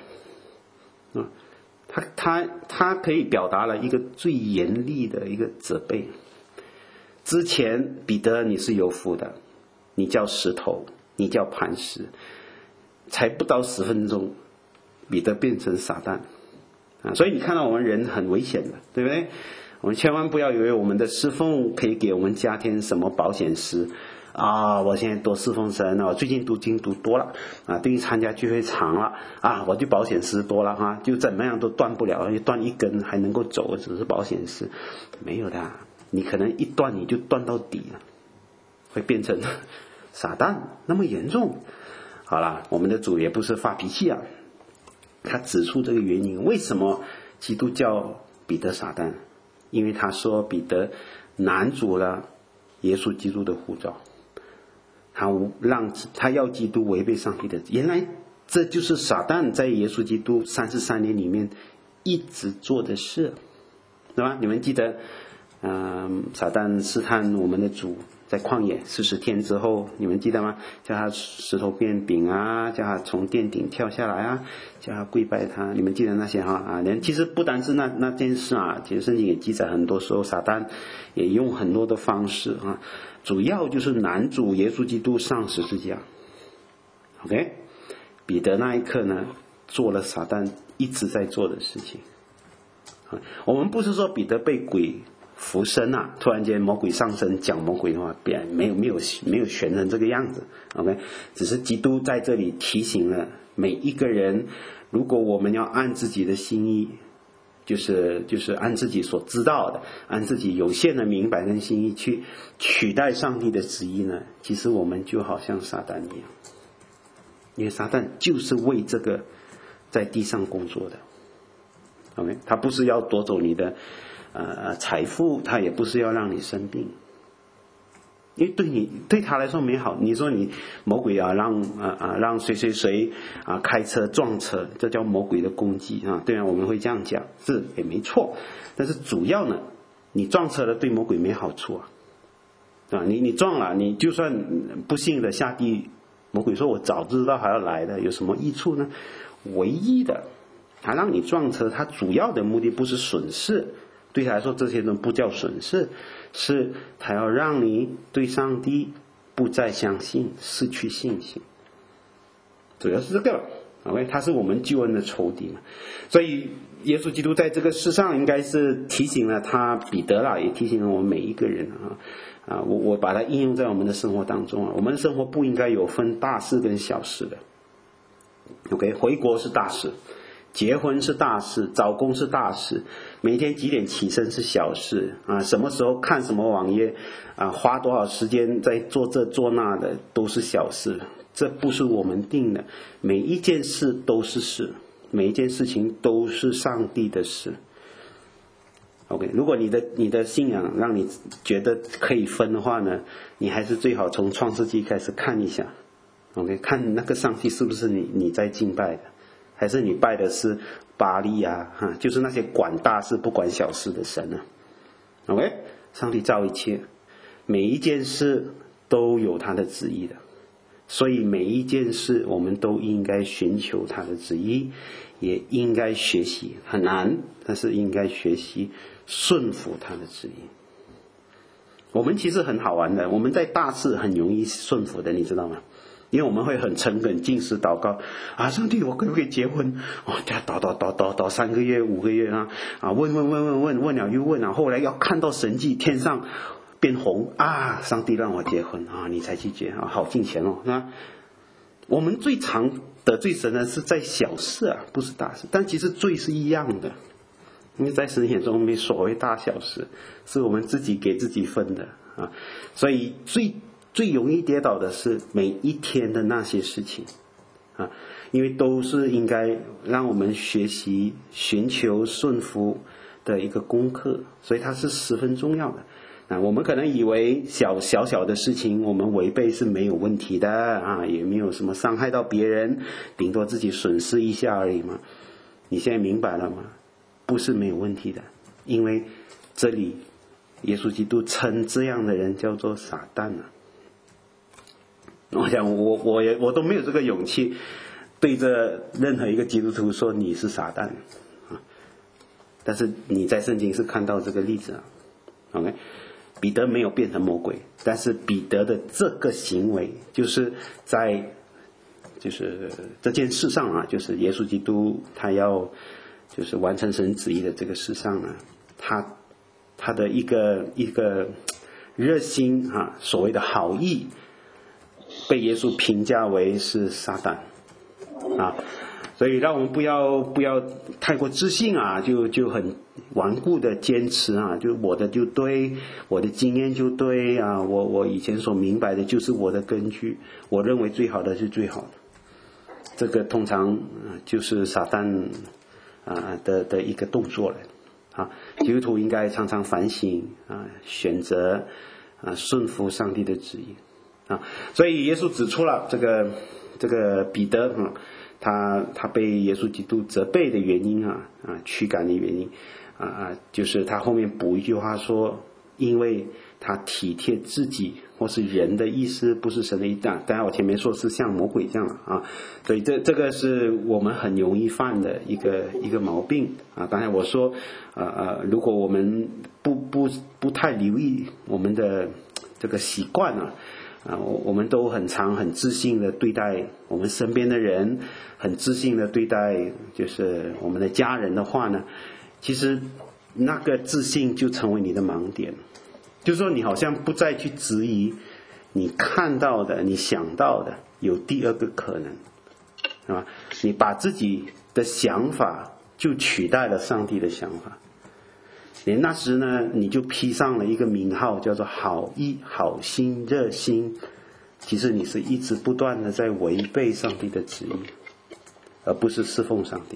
他可以表达了一个最严厉的一个责备。之前彼得你是有福的，你叫石头，你叫磐石，才不到10分钟彼得变成撒旦所以你看到我们人很危险的，对不对？我们千万不要以为我们的侍奉可以给我们加添什么保险丝我现在多侍奉神我最近读经读多了对于参加聚会长了我就保险丝多了就怎么样都断不了，断一根还能够走，只是保险丝没有的，你可能一断你就断到底了，会变成撒旦那么严重。好了，我们的主也不是发脾气他指出这个原因，为什么基督叫彼得撒旦？因为他说彼得拦阻了耶稣基督的呼召，他要基督违背上帝的，原来这就是撒旦在耶稣基督33年里面一直做的事，对吧？你们记得撒旦试探我们的主在旷野40天之后，你们记得吗？叫他石头变饼叫他从殿顶跳下来叫他跪拜他，你们记得那些其实不单是那件事其实圣经也记载很多时候撒旦也用很多的方式主要就是拦阻耶稣基督上十字架。 OK， 彼得那一刻呢做了撒旦一直在做的事情我们不是说彼得被鬼附身突然间魔鬼上身讲魔鬼的话，没有悬成这个样子 OK， 只是基督在这里提醒了每一个人，如果我们要按自己的心意，就是按自己所知道的，按自己有限的明白跟心意去取代上帝的旨意呢，其实我们就好像撒旦一样，因为撒旦就是为这个在地上工作的 OK， 他不是要夺走你的财富，他也不是要让你生病，因为对他来说没好。你说你魔鬼让谁开车撞车，这叫魔鬼的攻击对啊，我们会这样讲，是也没错。但是主要呢，你撞车了对魔鬼没好处你撞了，你就算不幸的下地，魔鬼说我早知道还要来的，有什么益处呢？唯一的他让你撞车，他主要的目的不是损失，对他来说这些都不叫损失，是他要让你对上帝不再相信，失去信心，主要是这个OK， 他是我们救恩的仇敌嘛。所以耶稣基督在这个世上应该是提醒了他彼得也提醒了我们每一个人我把它应用在我们的生活当中我们的生活不应该有分大事跟小事的 OK， 回国是大事，结婚是大事，找工是大事，每天几点起身是小事什么时候看什么网页花多少时间在做这做那的都是小事，这不是我们定的，每一件事都是事，每一件事情都是上帝的事 OK， 如果你的信仰让你觉得可以分的话呢，你还是最好从创世纪开始看一下 OK， 看那个上帝是不是你在敬拜的，还是你拜的是巴力就是那些管大事不管小事的神OK， 上帝造一切，每一件事都有他的旨意的，所以每一件事我们都应该寻求他的旨意，也应该学习，很难，但是应该学习顺服他的旨意。我们其实很好玩的，我们在大事很容易顺服的，你知道吗？因为我们会很诚恳禁食祷告上帝我可不可以结婚祷3个月5个月问了又问后来要看到神迹，天上变红上帝让我结婚你才去结好敬虔我们最常得罪神的是在小事不是大事，但其实罪是一样的，因为在神眼中没所谓大小事，是我们自己给自己分的所以最最容易跌倒的是每一天的那些事情啊，因为都是应该让我们学习寻求顺服的一个功课，所以它是十分重要的。我们可能以为小小的事情我们违背是没有问题的啊，也没有什么伤害到别人，顶多自己损失一下而已嘛。你现在明白了吗？不是没有问题的，因为这里耶稣基督称这样的人叫做撒旦啊。我想我都没有这个勇气对着任何一个基督徒说你是撒旦啊，但是你在圣经是看到这个例子啊。OK， 彼得没有变成魔鬼，但是彼得的这个行为就是在就是这件事上啊，就是耶稣基督他要就是完成神旨意的这个事上啊，他的一个热心啊，所谓的好意，被耶稣评价为是撒旦啊，所以让我们不要太过自信啊，就很顽固的坚持啊，就我的就对，我的经验就对啊，我以前所明白的就是我的根据，我认为最好的是最好的。这个通常就是撒旦的一个动作了啊。基督徒应该常常反省啊，选择顺服上帝的旨意啊。所以耶稣指出了这个彼得他被耶稣基督责备的原因驱赶的原因就是他后面补一句话说，因为他体贴自己或是人的意思，不是神的意思。当然我前面说是像魔鬼这样啊，所以这个是我们很容易犯的一个毛病啊。刚才我说如果我们不太留意我们的这个习惯我们都很自信的对待我们身边的人，很自信的对待就是我们的家人的话呢，其实那个自信就成为你的盲点，就是说你好像不再去质疑你看到的你想到的有第二个可能，是吧？你把自己的想法就取代了上帝的想法，那时呢你就披上了一个名号叫做好意好心热心，其实你是一直不断的在违背上帝的旨意，而不是侍奉上帝，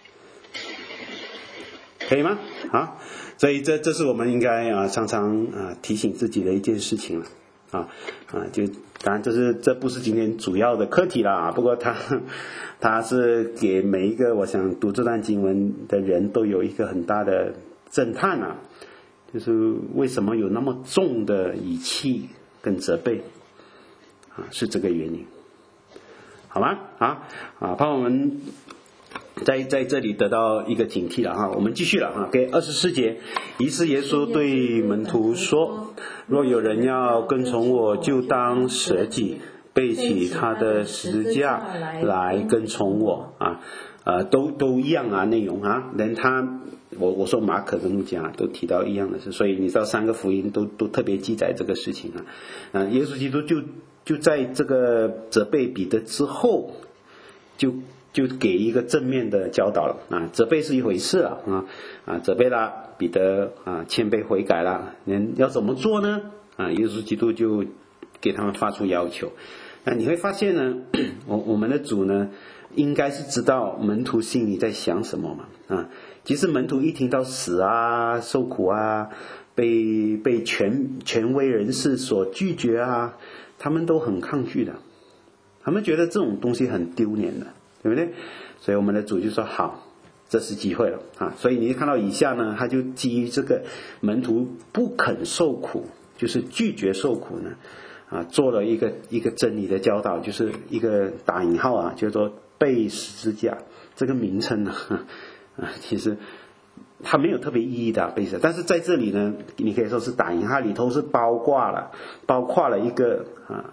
可以吗？所以这是我们应该常常提醒自己的一件事情了就当然这不是今天主要的课题啦，不过它是给每一个我想读这段经文的人都有一个很大的震撼就是为什么有那么重的语气跟责备是这个原因，好吗？怕我们在这里得到一个警惕了我们继续了给24节，于是耶稣对门徒说，若有人要跟从我，就当舍己，背起他的十字架来跟从我都一样内容连我说马可跟路加都提到一样的事，所以你知道3个福音都特别记载这个事情耶稣基督就在这个责备彼得之后就给一个正面的教导了责备是一回事责备了彼得谦卑悔改了，要怎么做呢耶稣基督就给他们发出要求。你会发现呢我们的主呢应该是知道门徒心里在想什么嘛其实门徒一听到死受苦被权威人士所拒绝他们都很抗拒的，他们觉得这种东西很丢脸的，对不对？所以我们的主就说好，这是机会了所以你看到以下呢，他就基于这个门徒不肯受苦，就是拒绝受苦呢做了一个真理的教导，就是一个打引号叫做背十字架这个名称其实它没有特别意义的背十字架，但是在这里呢你可以说是打引号，里头是包括了一个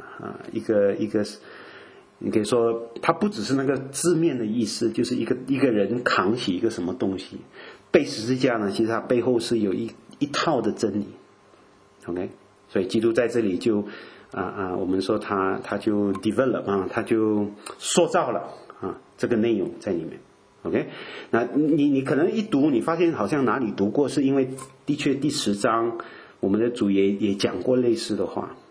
你可以说它不只是那个字面的意思，就是一个人扛起一个什么东西，背十字架呢其实它背后是有一套的真理 OK， 所以基督在这里就我们说他就 develop 他就塑造了这个内容在里面 OK。 那你可能一读你发现好像哪里读过，是因为的确第10章我们的主也讲过类似的话，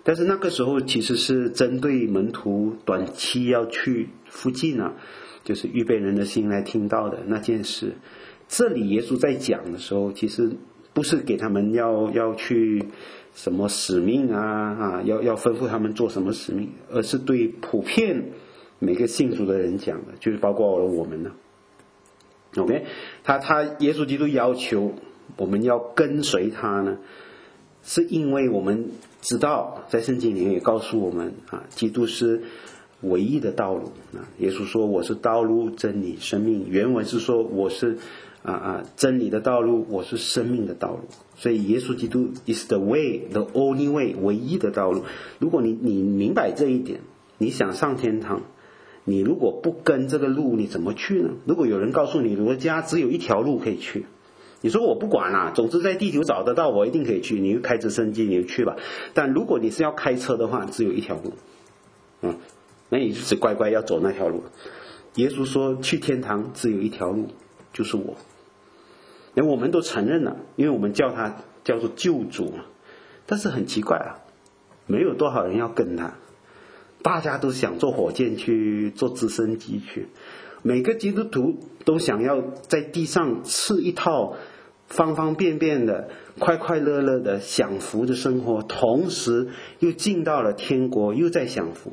但是那个时候其实是针对门徒短期要去附近啊，就是预备人的心来听到的那件事。这里耶稣在讲的时候，其实不是给他们要去什么使命要吩咐他们做什么使命，而是对普遍每个信主的人讲的，就是包括我们呢。OK， 耶稣基督要求我们要跟随他呢，是因为我们知道在圣经里面也告诉我们基督是唯一的道路耶稣说我是道路真理生命，原文是说我是真理的道路，我是生命的道路。所以耶稣基督 is the way, the only way， 唯一的道路。如果你明白这一点，你想上天堂，你如果不跟这个路，你怎么去呢？如果有人告诉你我的家只有一条路可以去，你说我不管总之在地球找得到我一定可以去，你就开直升机你就去吧。但如果你是要开车的话，只有一条路那你就只乖乖要走那条路。耶稣说去天堂只有一条路，就是我。连我们都承认了，因为我们叫他叫做救主嘛。但是很奇怪没有多少人要跟他，大家都想坐火箭去，坐直升机去。每个基督徒都想要在地上吃一套方方便便的快快乐乐的享福的生活，同时又进到了天国，又在享福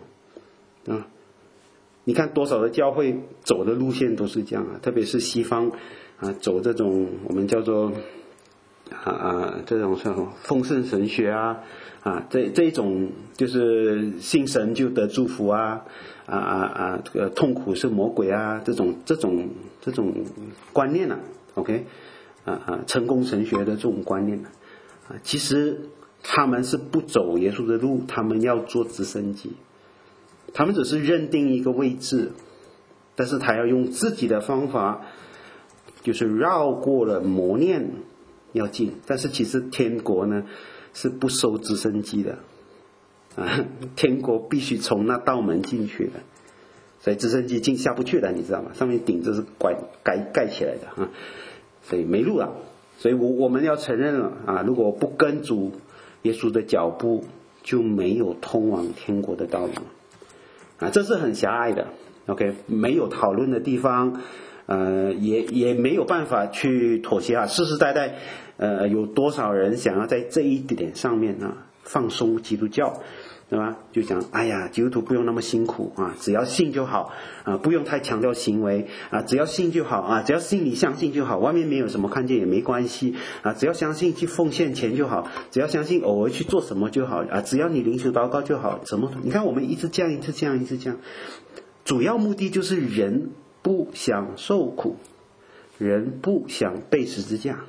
你看多少的教会走的路线都是这样特别是西方走这种我们叫做这种丰盛神学这一种就是信神就得祝福痛苦是魔鬼这种观念OK 成功神学的这种观念其实他们是不走耶稣的路，他们要坐直升机，他们只是认定一个位置，但是他要用自己的方法，就是绕过了磨练要进。但是其实天国呢是不收直升机的天国必须从那道门进去的，所以直升机下不去的，你知道吗？上面顶着是盖起来的所以没路了。所以我们要承认了如果不跟主耶稣的脚步，就没有通往天国的道路这是很狭隘的 OK， 没有讨论的地方也没有办法去妥协世世代代有多少人想要在这一点上面放松基督教，对吧？就讲哎呀，基督徒不用那么辛苦只要信就好不用太强调行为只要信就好只要心里相信就好，外面没有什么看见也没关系只要相信去奉献钱就好，只要相信偶尔去做什么就好只要你灵修祷告就好，什么你看我们一直这样，主要目的就是人不想受苦，人不想背十字架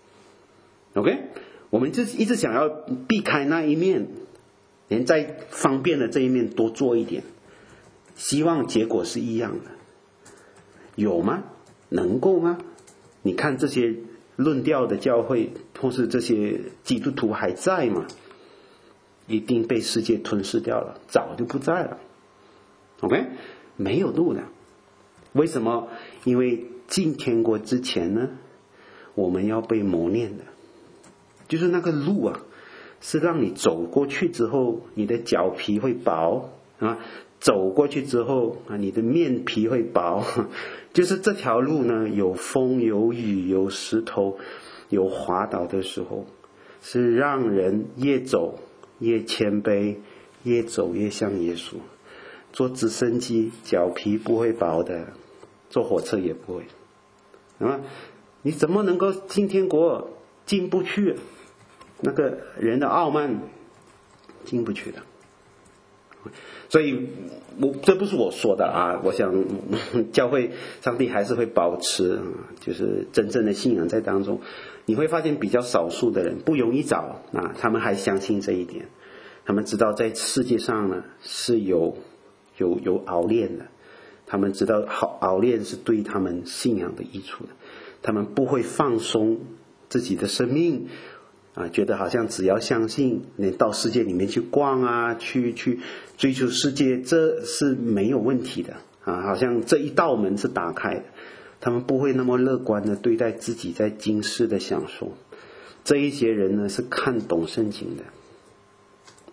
OK， 我们就一直想要避开那一面，连在方便的这一面多做一点，希望结果是一样的。有吗？能够吗？你看这些论调的教会或是这些基督徒还在吗？一定被世界吞噬掉了，早就不在了 OK， 没有路的。为什么？因为进天国之前呢，我们要被磨练的，就是那个路是让你走过去之后你的脚皮会薄走过去之后你的面皮会薄就是这条路呢，有风有雨有石头有滑倒的时候，是让人越走越谦卑，越走越像耶稣。坐直升机脚皮不会薄的，坐火车也不会你怎么能够进天国？进不去，那个人的傲慢进不去的。所以这不是我说的我想教会上帝还是会保持就是真正的信仰在当中。你会发现比较少数的人不容易找他们还相信这一点，他们知道在世界上呢是有熬炼的，他们知道熬炼是对他们信仰的益处的，他们不会放松自己的生命觉得好像只要相信你到世界里面去逛去追求世界，这是没有问题的好像这一道门是打开的。他们不会那么乐观的对待自己在今世的享受。这一些人呢是看懂圣经的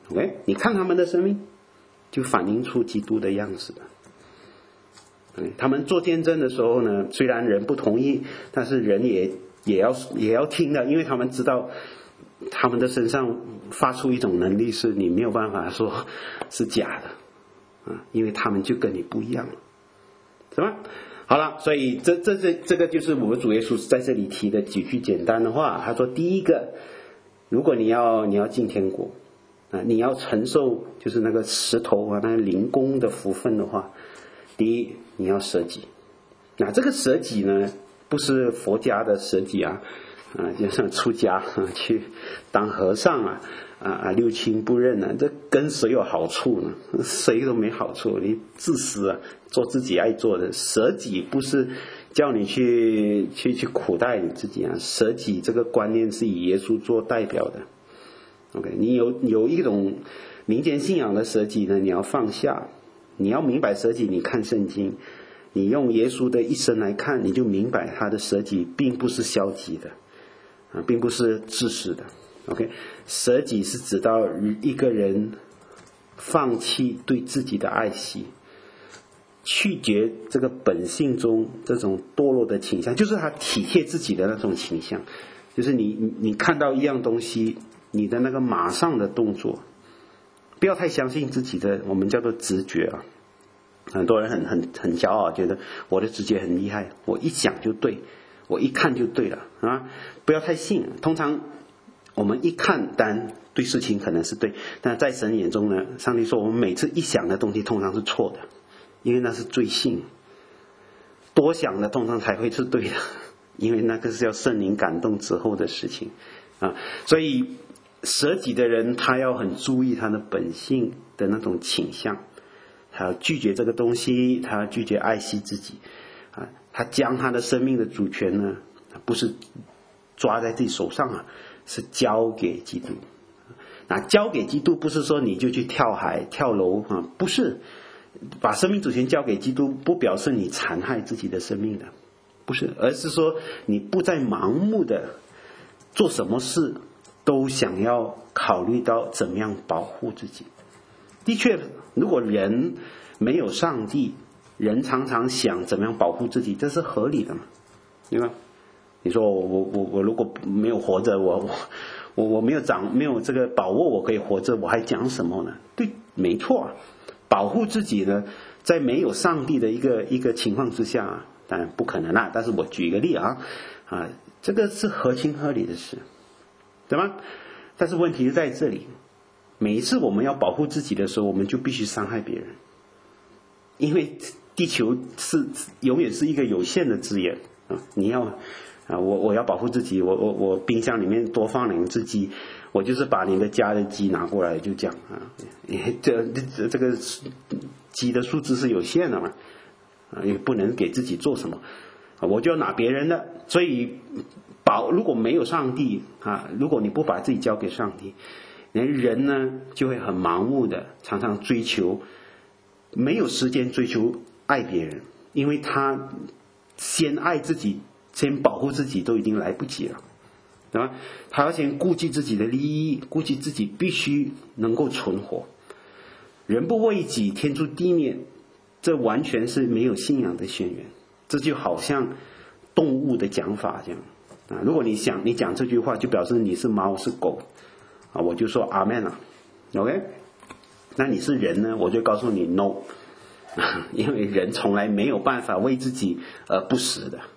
OK， 你看他们的生命，就反映出基督的样子了。他们做见证的时候呢，虽然人不同意，但是人也要听的，因为他们知道他们的身上发出一种能力是你没有办法说是假的因为他们就跟你不一样，是吧？好了，所以这个就是我们主耶稣在这里提的几句简单的话。他说，第一个，如果你要进天国你要承受就是那个石头那个灵宫的福分的话，第一你要舍己。那这个舍己呢，不是佛家的舍己就像出家去当和尚六亲不认这跟谁有好处呢？谁都没好处，你自私做自己爱做的。舍己不是叫你去苦待你自己舍己这个观念是以耶稣做代表的。OK， 你有一种民间信仰的舍己呢，你要放下，你要明白舍己。你看圣经，你用耶稣的一生来看，你就明白他的舍己并不是消极的并不是自私的。OK， 舍己是指到一个人放弃对自己的爱惜，拒绝这个本性中这种堕落的倾向，就是他体贴自己的那种倾向，就是你看到一样东西，你的那个马上的动作，不要太相信自己的，我们叫做直觉很多人很骄傲，觉得我的直觉很厉害，我一想就对，我一看就对了不要太信。通常我们一看，当然对事情可能是对，但在神眼中呢，上帝说我们每次一想的东西通常是错的，因为那是罪性。多想的通常才会是对的，因为那个是要圣灵感动之后的事情所以舍己的人他要很注意他的本性的那种倾向，他要拒绝这个东西，他要拒绝爱惜自己他将他的生命的主权呢，不是抓在自己手上是交给基督。那交给基督不是说你就去跳海跳楼不是，把生命主权交给基督不表示你残害自己的生命的，不是，而是说你不再盲目的做什么事都想要考虑到怎么样保护自己。的确，如果人没有上帝，人常常想怎么样保护自己，这是合理的嘛，对吧？你说我如果没有活着，我没有这个把握我可以活着，我还讲什么呢？对，没错保护自己呢，在没有上帝的一个情况之下当然不可能但是我举一个例这个是合情合理的事，对吗？但是问题是在这里，每一次我们要保护自己的时候，我们就必须伤害别人，因为地球是永远是一个有限的资源你要我要保护自己，我冰箱里面多放2只鸡，我就是把你的家的鸡拿过来就讲这个鸡的数字是有限的嘛也不能给自己做什么我就要拿别人的。所以如果没有上帝如果你不把自己交给上帝，人呢就会很盲目的常常追求，没有时间追求爱别人，因为他先爱自己，先保护自己都已经来不及了，对吧？他要先顾及自己的利益，顾及自己必须能够存活。人不为己，天诛地灭，这完全是没有信仰的宣言。这就好像动物的讲法这样如果你讲这句话，就表示你是猫是狗我就说阿们OK， 那你是人呢，我就告诉你 no 因为人从来没有办法为自己而不死的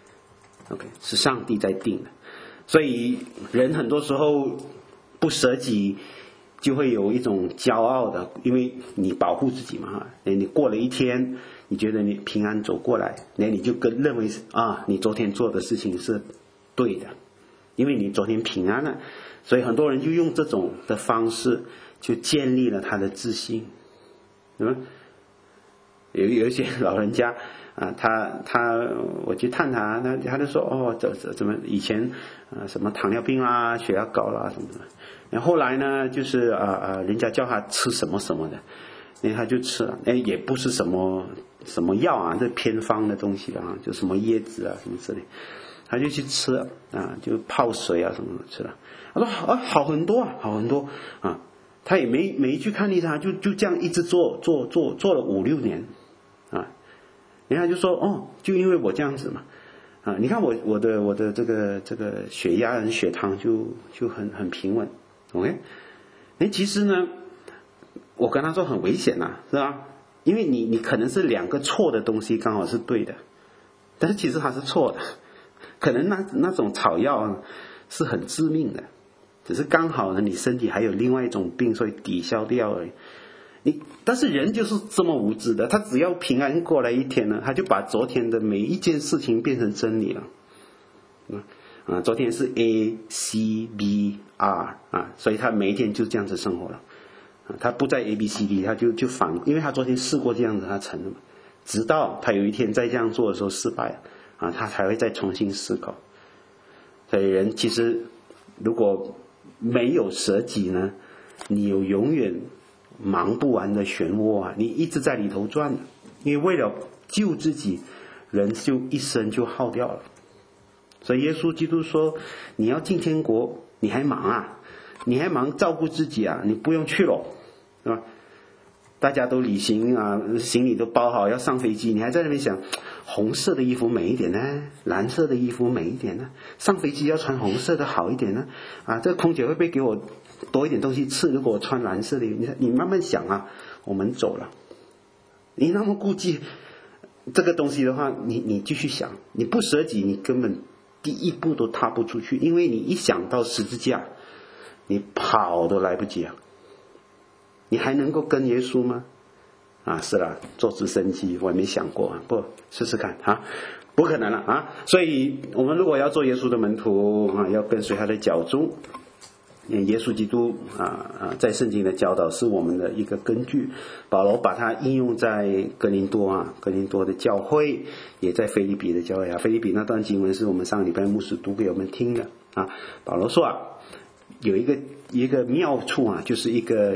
OK， 是上帝在定的。所以人很多时候不舍己，就会有一种骄傲的，因为你保护自己嘛你过了一天，你觉得你平安走过来，你就认为你昨天做的事情是对的，因为你昨天平安了。所以很多人就用这种的方式就建立了他的自信有一些老人家我去探他就说怎么以前什么糖尿病啦血压高啦什么的，然后后来呢就是人家叫他吃什么什么的，他就吃了也不是什么药这偏方的东西就什么椰子什么之类，他就去吃就泡水什么的吃了，他说好很多好很多他也没去看医生，就这样一直做了5-6年啊。人家就说就因为我这样子嘛啊，你看我的这个血压血糖就很平稳 ，OK？ 其实呢，我跟他说很危险呐，是吧？因为你可能是2个错的东西刚好是对的，但是其实它是错的，可能那种草药是很致命的，只是刚好呢你身体还有另外一种病，所以抵消掉而已。但是人就是这么无知的，他只要平安过来一天呢，他就把昨天的每一件事情变成真理了。昨天是 A C B R 啊，所以他每一天就这样子生活了。他不在 A B C D， 他就反，因为他昨天试过这样子，他成了嘛。直到他有一天再这样做的时候失败了啊，他才会再重新思考。所以人其实如果没有舍己呢，你有永远忙不完的漩涡啊，你一直在里头转，因为为了救自己，人就一生就耗掉了。所以耶稣基督说，你要进天国，你还忙啊？你还忙照顾自己啊？你不用去了，是吧？大家都旅行啊，行李都包好要上飞机，你还在那边想红色的衣服美一点呢，蓝色的衣服美一点呢，上飞机要穿红色的好一点呢？啊，这个空姐会不会给我多一点东西吃？如果我穿蓝色的，你慢慢想啊，我们走了。你那么顾忌这个东西的话，你继续想，你不舍己，你根本第一步都踏不出去，因为你一想到十字架，你跑都来不及啊！你还能够跟耶稣吗？啊，是了，坐直升机我也没想过啊，不试试看啊，不可能了啊！所以我们如果要做耶稣的门徒啊，要跟随他的脚踪。耶稣基督在圣经的教导是我们的一个根据。保罗把它应用在哥林多的教会，也在腓立比的教会啊。腓立比那段经文是我们上礼拜牧师读给我们听的啊。保罗说有一个妙处啊，就是一个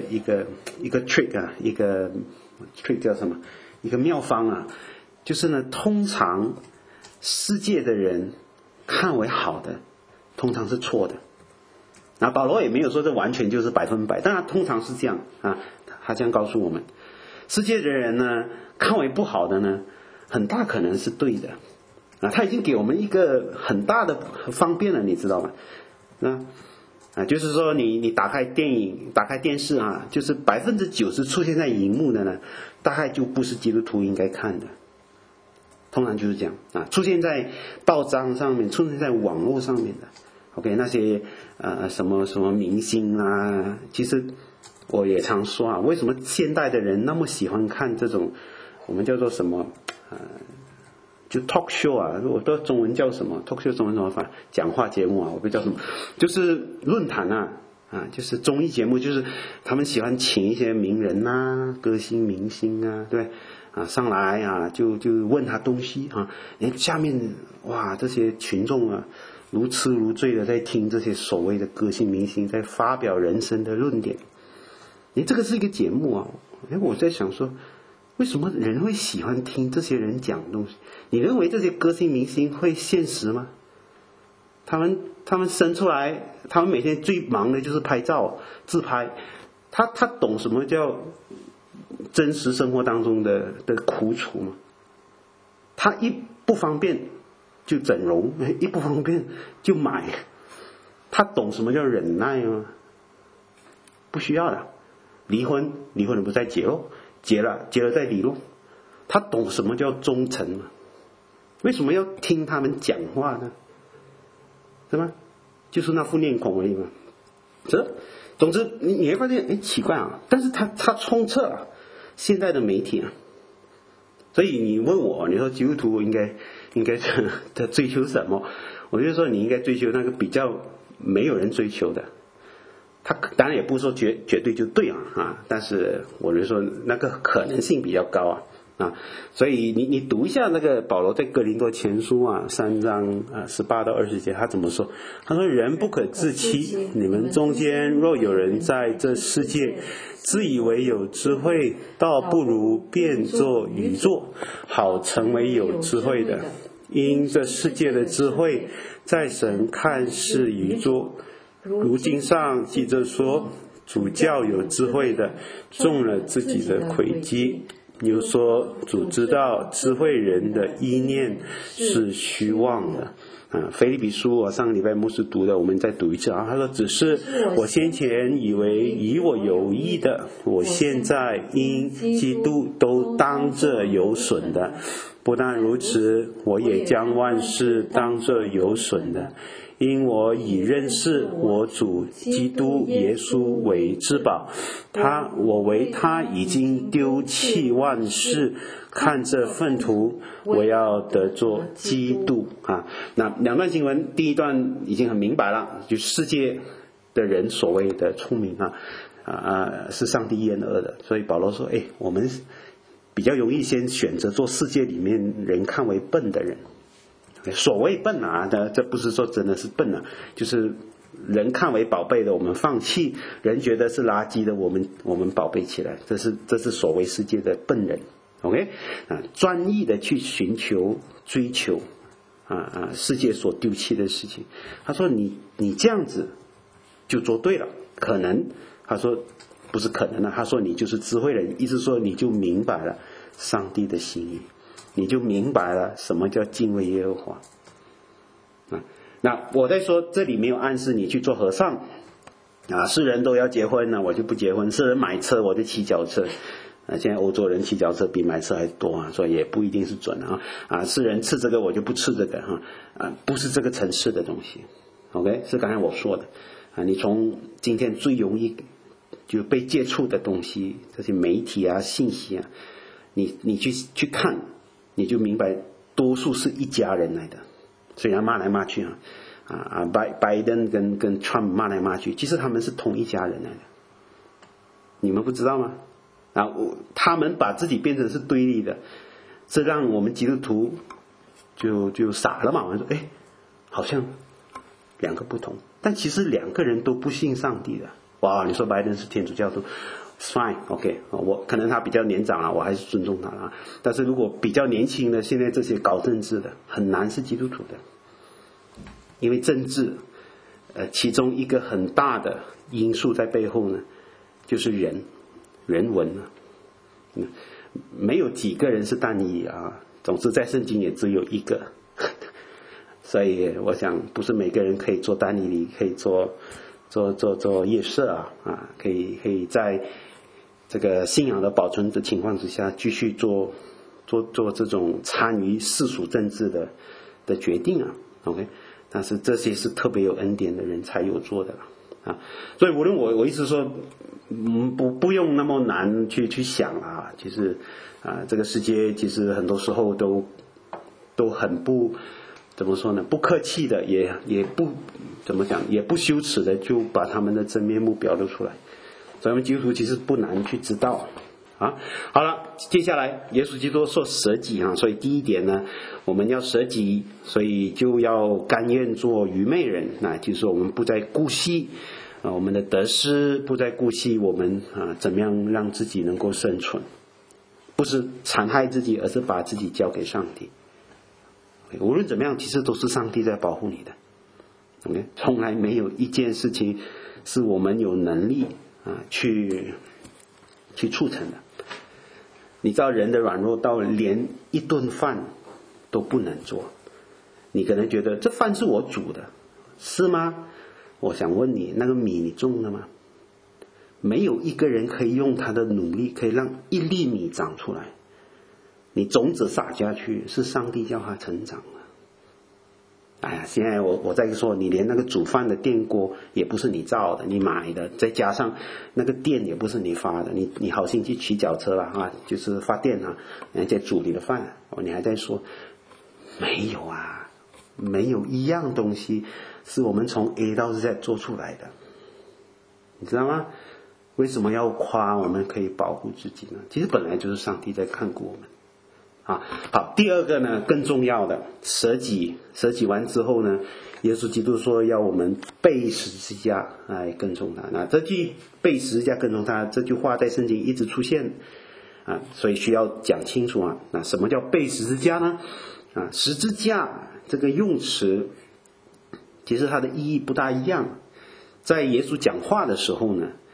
trick 啊，一个 trick 叫什么？一个妙方啊，就是呢，通常世界的人看为好的，通常是错的。那保罗也没有说这完全就是100%，但他通常是这样啊，他这样告诉我们，世界的人呢看为不好的呢，很大可能是对的啊，他已经给我们一个很大的方便了，你知道吗？就是说你打开电影、打开电视啊，就是90%出现在荧幕的呢，大概就不是基督徒应该看的，通常就是这样啊，出现在报章上面、出现在网络上面的。OK， 那些什么明星啊，其实我也常说啊，为什么现代的人那么喜欢看这种我们叫做什么就 talk show 啊，我不知道中文叫什么 talk show 中文怎么翻，讲话节目啊，我不知道叫什么，就是论坛啊，就是综艺节目，就是他们喜欢请一些名人啊、歌星、明星啊，对啊，上来啊就问他东西啊，下面哇这些群众啊如痴如醉的在听这些所谓的歌星明星在发表人生的论点。这个是一个节目啊，我在想说，为什么人会喜欢听这些人讲东西？你认为这些歌星明星会现实吗？他们生出来，他们每天最忙的就是拍照自拍，他懂什么叫真实生活当中的苦楚吗？他一不方便就整容，一不方便就买，他懂什么叫忍耐吗？不需要的。离婚了不再结咯，结了再离咯。他懂什么叫忠诚吗？为什么要听他们讲话呢？是吧？就是那副面孔而已嘛。总之你会发现奇怪啊，但是他充斥了现在的媒体啊。所以你问我，你说基督徒应该在追求什么？我就说你应该追求那个比较没有人追求的。他当然也不是说绝对就对但是我就说那个可能性比较高啊。所以你读一下那个保罗在哥林多前书3章18到20节，他怎么说？他说：“人不可自欺，你们中间若有人在这世界自以为有智慧，倒不如变作愚拙，好成为有智慧的。因这世界的智慧，在神看是愚拙。如经上记着说， 主叫有智慧的中了自己的诡计。又说主知道智慧人的意念是虚妄的。腓立比书我上个礼拜牧师读的，我们再读一次啊。他说只是我先前以为以我有益的，我现在因基督都当这有损的。不但如此，我也将万事当这有损的，因我以认识我主基督耶稣为至宝。我为他已经丢弃万事，看这粪土，我要得作基督啊。那两段经文，第一段已经很明白了，就世界的人所谓的聪明是上帝厌恶的。所以保罗说，我们比较容易先选择做世界里面人看为笨的人。所谓笨这不是说真的是笨就是人看为宝贝的我们放弃，人觉得是垃圾的我们宝贝起来，这是所谓世界的笨人。OK 专一的去寻求追求世界所丢弃的事情。他说你这样子就做对了，可能他说不是可能他说你就是智慧人，意思说你就明白了上帝的心意，你就明白了什么叫敬畏耶和华那我在说这里没有暗示你去做和尚世人都要结婚呢，我就不结婚；世人买车，我就骑脚车。现在欧洲人骑脚车比买车还多所以也不一定是准世人吃这个，我就不吃这个不是这个层次的东西。OK， 是刚才我说的你从今天最容易就被接触的东西，这些媒体信息你去看，你就明白多数是一家人来的。虽然骂来骂去拜登跟 Trump 骂来骂去，其实他们是同一家人来的，你们不知道吗？他们把自己变成是对立的，这让我们基督徒就傻了嘛。我们说好像两个不同，但其实两个人都不信上帝的。哇，你说拜登是天主教徒 fine OK， 我可能他比较年长我还是尊重他但是如果比较年轻的，现在这些搞政治的很难是基督徒的，因为政治其中一个很大的因素在背后呢，就是人文没有几个人是但以理总之在圣经也只有一个所以我想不是每个人可以做但以理，可以做夜色可以在这个信仰的保存的情况之下继续做这种参与世俗政治的决定OK， 但是这些是特别有恩典的人才有做的所以无论我意思说不用那么难去想其实这个世界其实很多时候都很不怎么说呢，不客气的，也不怎么讲，也不羞耻的就把他们的真面目表露出来。所以我们基督徒其实不难去知道好了，接下来耶稣基督说舍己所以第一点呢，我们要舍己，所以就要甘愿做愚昧人就是我们不再顾惜我们的得失，不再顾惜我们怎么样让自己能够生存，不是残害自己，而是把自己交给上帝。无论怎么样，其实都是上帝在保护你的。Okay？ 从来没有一件事情是我们有能力去促成的。你知道人的软弱到连一顿饭都不能做，你可能觉得这饭是我煮的，是吗？我想问你，那个米你种了吗？没有一个人可以用他的努力可以让一粒米长出来，你种子撒下去是上帝叫它成长的。现在我再说，你连那个煮饭的电锅也不是你造的，你买的，再加上那个电也不是你发的，你好心去骑脚车了就是发电人家煮你的饭你还在说没有没有一样东西是我们从 A 到 Z 做出来的，你知道吗？为什么要夸我们可以保护自己呢？其实本来就是上帝在看顾我们好，第二个呢，更重要的，舍己完之后呢，耶稣基督说要我们背十字架来跟从他。那这句背十字架跟从他这句话在圣经一直出现所以需要讲清楚那什么叫背十字架呢？十字架这个用词其实它的意义不大一样。在耶稣讲话的时候呢，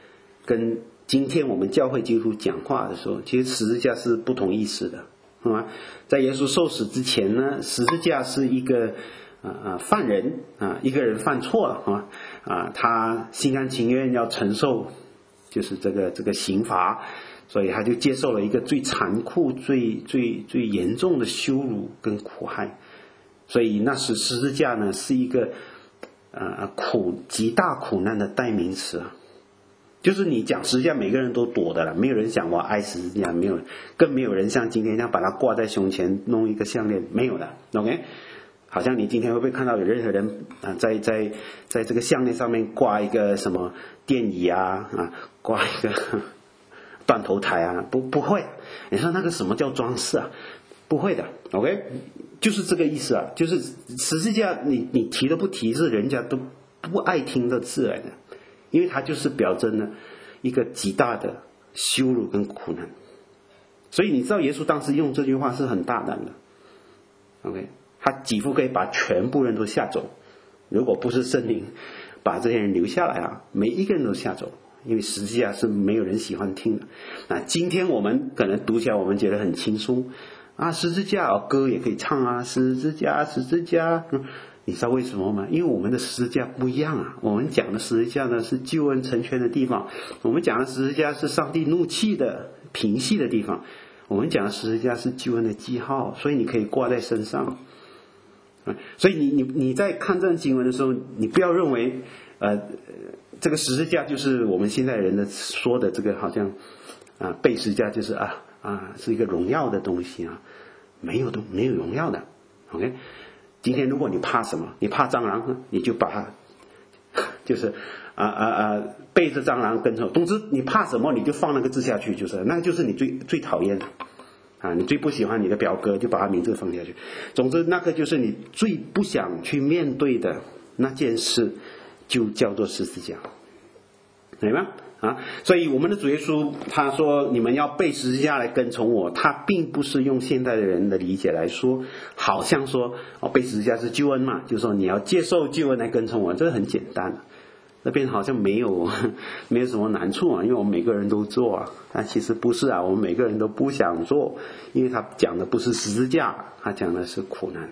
跟今天我们教会基督徒讲话的时候，其实十字架是不同意思的，是吗？在耶稣受死之前呢，十字架是一个犯人一个人犯错了他心甘情愿要承受就是这个刑罚，所以他就接受了一个最残酷、最严重的羞辱跟苦害。所以那时十字架呢是一个极大苦难的代名词就是你讲十字架，每个人都躲的了，没有人想我爱十字架，更没有人像今天这样把它挂在胸前，弄一个项链，没有的。OK， 好像你今天会不会看到有任何人在这个项链上面挂一个什么电椅挂一个断头台不会。你说那个什么叫装饰不会的。OK， 就是这个意思就是十字架你提都不提，是人家都不爱听的字来的。因为它就是表征了一个极大的羞辱跟苦难，所以你知道耶稣当时用这句话是很大胆的。OK， 他几乎可以把全部人都吓走，如果不是圣灵把这些人留下来每一个人都吓走，因为十字架是没有人喜欢听的。今天我们可能读起来我们觉得很轻松十字架歌也可以唱十字架十字架。你知道为什么吗？因为我们的十字架不一样我们讲的十字架呢是救恩成全的地方，我们讲的十字架是上帝怒气的平息的地方，我们讲的十字架是救恩的记号，所以你可以挂在身上。所以你在看这段经文的时候，你不要认为这个十字架就是我们现在人的说的这个好像背十字架就是是一个荣耀的东西没有荣耀的。 OK，今天如果你怕什么，你怕蟑螂，你就把它就是背着蟑螂跟着，总之你怕什么你就放那个字下去，那就是你最讨厌的你最不喜欢你的表哥，就把他名字放下去。总之那个就是你最不想去面对的那件事，就叫做十字架，明白吗？所以我们的主耶稣他说你们要背十字架来跟从我，他并不是用现代的人的理解来说，好像说背十字架是救恩嘛，就是说你要接受救恩来跟从我，这很简单，那边好像没有什么难处因为我们每个人都做但其实不是我们每个人都不想做，因为他讲的不是十字架，他讲的是苦难。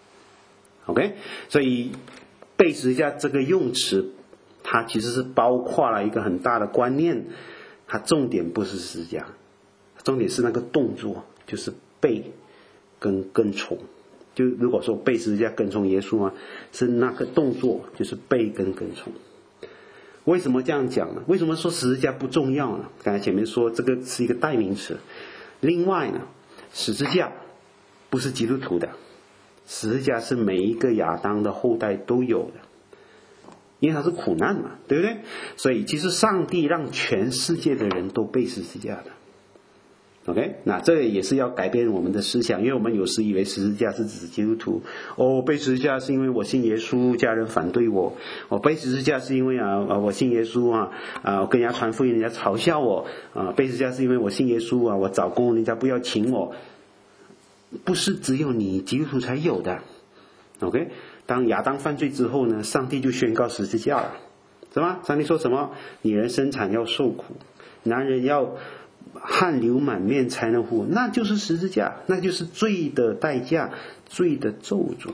OK， 所以背十字架这个用词它其实是包括了一个很大的观念，它重点不是十字架，重点是那个动作，就是背跟跟从。就如果说背十字架跟从耶稣是那个动作，就是背跟跟从。为什么这样讲呢？为什么说十字架不重要呢？刚才前面说这个是一个代名词。另外呢，十字架不是基督徒的，十字架是每一个亚当的后代都有的，因为它是苦难嘛，对不对？所以其实上帝让全世界的人都背十字架的。 OK， 那这也是要改变我们的思想，因为我们有时以为十字架是指基督徒背十字架是因为我信耶稣，家人反对我背十字架是因为我信耶稣我跟人家传福音，人家嘲笑我背十字架是因为我信耶稣我找工人家不要请我，不是只有你基督徒才有的。 OK， 当亚当犯罪之后呢，上帝就宣告十字架了，是吗？上帝说什么？女人生产要受苦，男人要汗流满面才能活，那就是十字架，那就是罪的代价，罪的咒诅。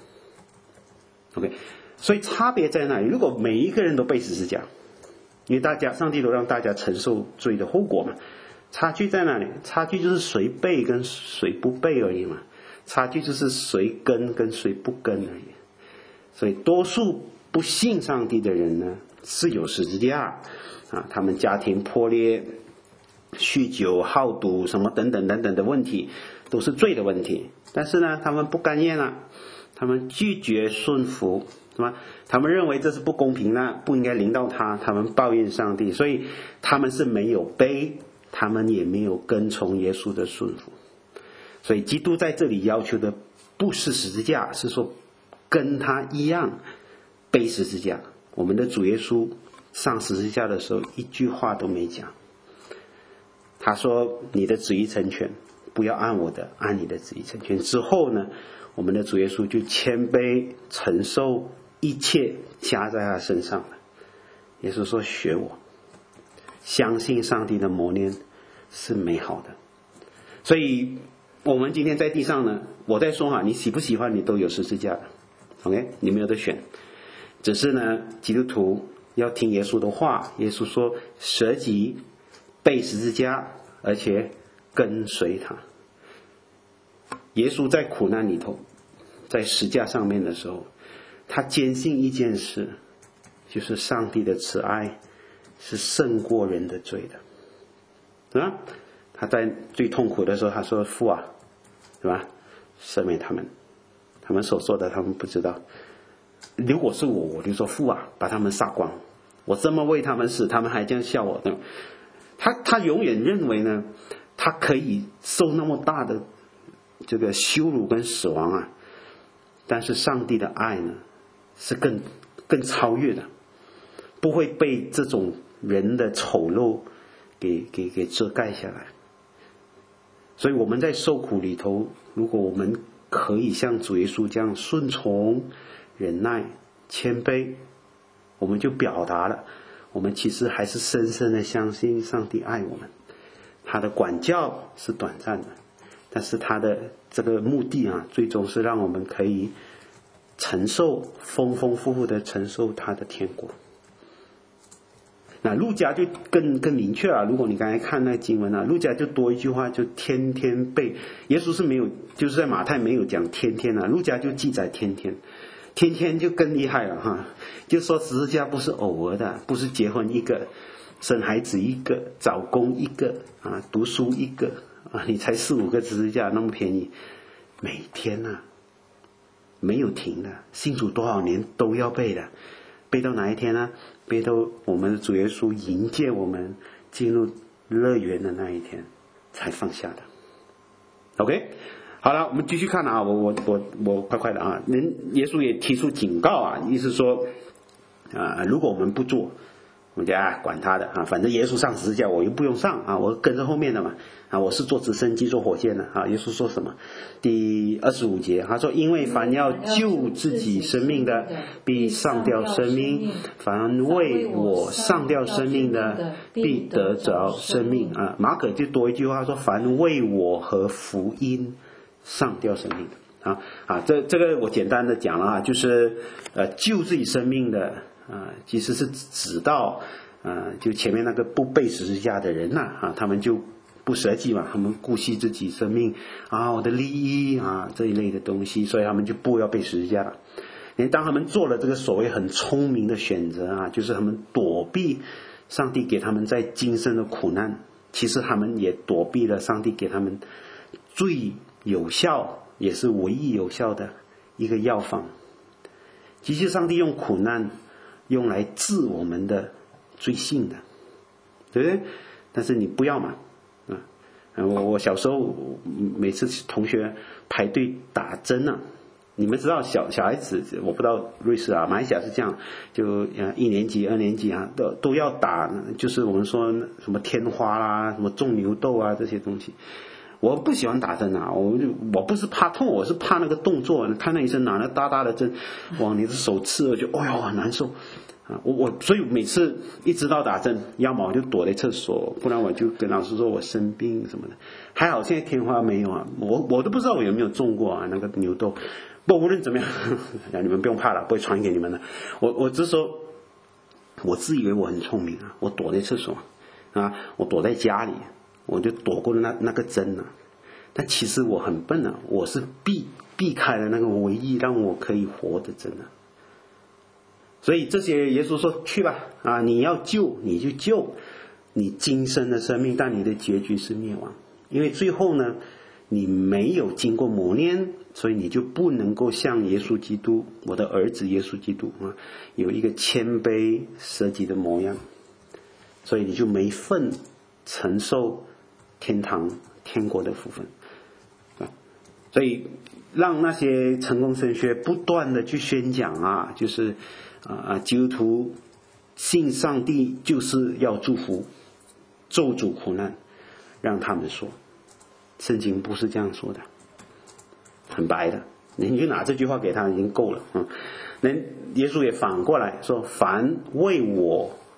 OK， 所以差别在哪里？如果每一个人都背十字架，因为上帝都让大家承受罪的后果嘛，差距在哪里？差距就是谁背跟谁不背而已嘛，差距就是谁跟跟谁不跟而已。所以多数不信上帝的人呢，是有十字架他们家庭破裂，酗酒好赌什么等等等等的问题，都是罪的问题，但是呢他们不甘愿他们拒绝顺服，是吧？他们认为这是不公平的，不应该临到他们抱怨上帝，所以他们是没有背，他们也没有跟从耶稣的顺服。所以基督在这里要求的不是十字架，是说跟他一样背十字架。我们的主耶稣上十字架的时候一句话都没讲，他说你的旨意成全，不要按我的，按你的旨意成全。之后呢，我们的主耶稣就谦卑承受一切加在他身上了。耶稣说学我， 相信上帝的磨练是美好的。所以我们今天在地上呢，我在说你喜不喜欢你都有十字架的 OK， 你没有得选。只是呢，基督徒要听耶稣的话，耶稣说舍己背十字架，而且跟随他。耶稣在苦难里头，在十字架上面的时候，他坚信一件事，就是上帝的慈爱是胜过人的罪的，对吧？他在最痛苦的时候，他说父啊，对吧？赦免他们，他们所做的他们不知道。如果是我就说父啊，把他们杀光，我这么为他们死，他们还这样笑我，对吧？他永远认为呢，他可以受那么大的这个羞辱跟死亡啊，但是上帝的爱呢，是更超越的，不会被这种人的丑陋给遮盖下来。所以我们在受苦里头，如果我们可以像主耶稣这样顺从、忍耐、谦卑，我们就表达了我们其实还是深深的相信上帝爱我们。他的管教是短暂的，但是他的这个目的啊，最终是让我们可以承受丰丰富富的承受他的天国。那路加就更明确了。如果你刚才看那个经文啊，路加就多一句话，就天天背。耶稣是没有，就是在马太没有讲天天啊，路加就记载天天。天天就更厉害了哈，就说十字架不是偶尔的，不是结婚一个，生孩子一个，找工一个啊，读书一个啊，你才4-5个十字架那么便宜，每天啊，没有停的，信主多少年都要背的，背到哪一天呢？背到我们的主耶稣迎接我们进入乐园的那一天才放下的。OK， 好了，我们继续看啊，我快快的啊，耶稣也提出警告啊，意思说如果我们不做，我们就管他的啊，反正耶稣上十字架我又不用上啊，我跟着后面的嘛啊，我是坐直升机坐火箭的啊。耶稣说什么？第25节他说，因为凡要救自己生命的，必上吊生命；凡为我上吊生命的，必得着生命啊。马可就多一句话说，凡为我和福音上吊生命的这个我简单的讲了啊，就是救自己生命的其实是指到就前面那个不背十字架的人他们就不舍己嘛，他们顾惜自己生命我的利益这一类的东西，所以他们就不要背十字架了。当他们做了这个所谓很聪明的选择就是他们躲避上帝给他们在今生的苦难，其实他们也躲避了上帝给他们最有效也是唯一有效的一个药方。其实上帝用苦难用来治我们的罪性的，对不对？但是你不要嘛我小时候每次同学排队打针你们知道小孩子，我不知道瑞士马来西亚是这样，就1年级2年级都要打，就是我们说什么天花啦，什么种牛痘这些东西。我不喜欢打针我不是怕痛，我是怕那个动作，看那医生拿那大大的针往你的手刺，我就很难受所以每次一直到打针，要么我就躲在厕所，不然我就跟老师说我生病什么的。还好现在天花没有我都不知道我有没有中过那个牛痘。不无论怎么样你们不用怕了，不会传给你们的。我只是说我自以为我很聪明我躲在厕所我躲在家里，我就躲过了那个针但其实我很笨我是避开了那个唯一让我可以活的针所以这些耶稣说去吧你要救你就救你今生的生命，但你的结局是灭亡。因为最后呢，你没有经过磨练，所以你就不能够像耶稣基督，我的儿子耶稣基督有一个谦卑舍己的模样，所以你就没份承受天国的福分所以让那些成功神学不断的去宣讲就是基督徒信上帝就是要祝福，咒诅苦难，让他们说圣经不是这样说的，很白的，你就拿这句话给他已经够了耶稣也反过来说，凡为我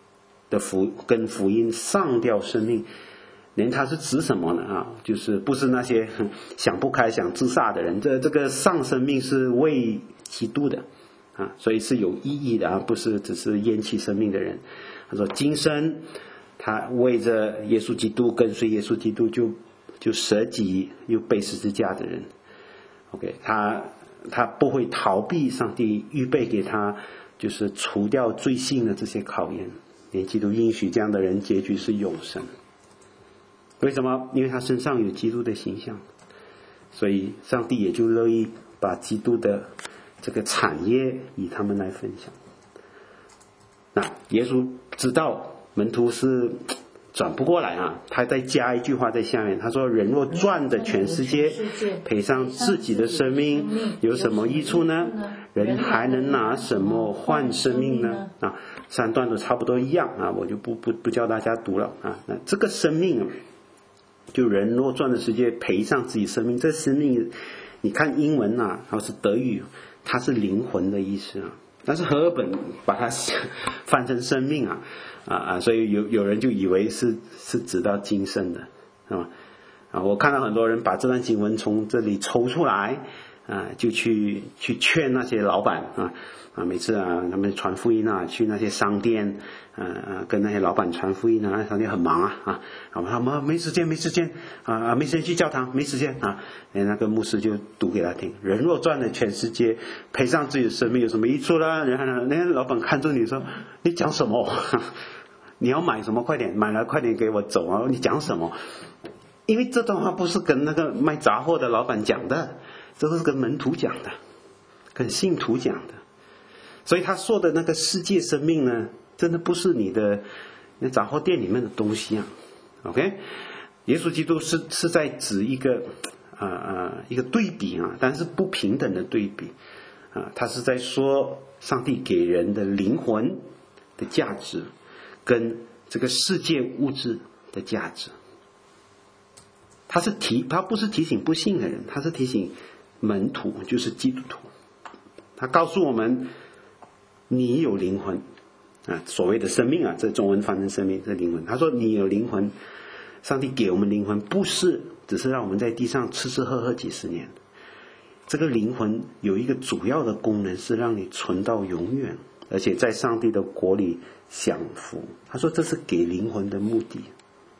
的跟福音上吊生命，连它是指什么呢？就是不是那些想不开想自杀的人，这个上生命是为基督的所以是有意义的不是只是厌弃生命的人。他说今生他为着耶稣基督跟随耶稣基督就舍己又背十字架的人。OK， 他不会逃避上帝预备给他就是除掉罪性的这些考验，连基督应许这样的人结局是永生。为什么？因为他身上有基督的形象，所以上帝也就乐意把基督的这个产业与他们来分享。那耶稣知道门徒是转不过来他再加一句话在下面，他说人若赚得全世界，赔上自己的生命，有什么益处呢？人还能拿什么换生命呢？三段都差不多一样我就不教大家读了那这个生命就人若赚的世界赔上自己生命，这生命你看英文或是德语，它是灵魂的意思但是和合本把它翻成生命所以有人就以为是指到今生的我看到很多人把这段经文从这里抽出来就去劝那些老板每次他们传福音去那些商店跟那些老板传福音那商店很忙他们没时间没时间去教堂，没时间那个牧师就读给他听，人若赚了全世界，赔上自己的生命有什么益处呢？那些老板看着你说你讲什么你要买什么快点买了快点给我走你讲什么？因为这段话不是跟那个卖杂货的老板讲的，这是跟门徒讲的，跟信徒讲的。所以他说的那个世界生命呢，真的不是你的那杂货店里面的东西OK， 耶稣基督是在指一个一个对比但是不平等的对比他是在说上帝给人的灵魂的价值跟这个世界物质的价值。他不是提醒不信的人，他是提醒门徒，就是基督徒。他告诉我们你有灵魂所谓的生命这中文翻成生命，这灵魂。他说你有灵魂，上帝给我们灵魂不是只是让我们在地上吃吃喝喝几十年，这个灵魂有一个主要的功能是让你存到永远，而且在上帝的国里享福。他说这是给灵魂的目的。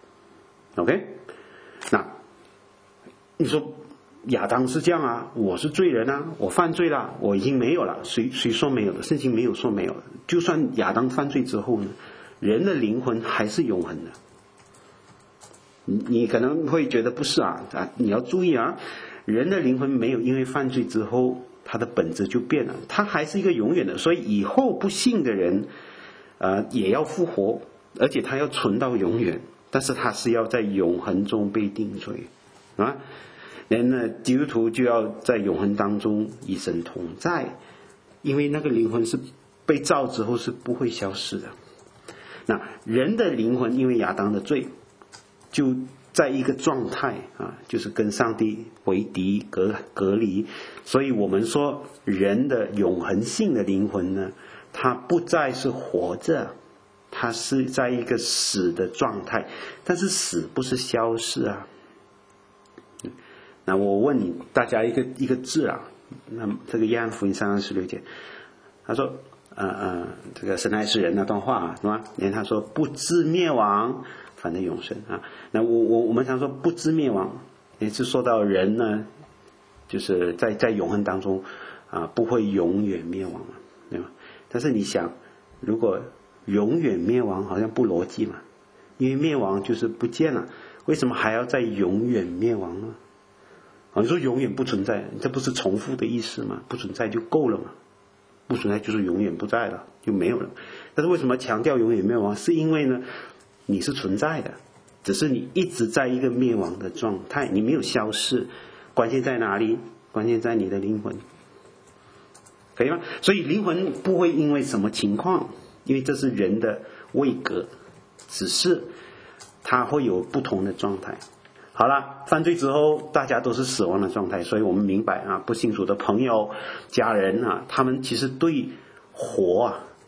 OK， 那你说亚当是这样我是罪人我犯罪了，我已经没有了，谁说没有的？圣经没有说没有的。就算亚当犯罪之后呢，人的灵魂还是永恒的。你可能会觉得不是你要注意人的灵魂没有因为犯罪之后他的本质就变了，他还是一个永远的。所以以后不信的人也要复活，而且他要存到永远，但是他是要在永恒中被定罪人基督徒就要在永恒当中与神同在，因为那个灵魂是被造之后是不会消失的。那人的灵魂因为亚当的罪就在一个状态就是跟上帝为敌隔离，所以我们说人的永恒性的灵魂呢，它不再是活着，它是在一个死的状态。但是死不是消失那我问你大家一个字那这个约翰福音3章16节，他说这个神爱世人那段话是吧？连他说不知灭亡反得永生那我们常说不知灭亡，也是说到人呢，就是在永恒当中不会永远灭亡对吧？但是你想，如果永远灭亡好像不逻辑嘛，因为灭亡就是不见了，为什么还要再永远灭亡呢？你说永远不存在，这不是重复的意思吗？不存在就够了嘛，不存在就是永远不在了，就没有了。但是为什么强调永远灭亡？是因为呢，你是存在的，只是你一直在一个灭亡的状态，你没有消失。关键在哪里？关键在你的灵魂，可以吗？所以灵魂不会因为什么情况，因为这是人的位格，只是它会有不同的状态。好了，犯罪之后大家都是死亡的状态，所以我们明白不信主的朋友家人他们其实对活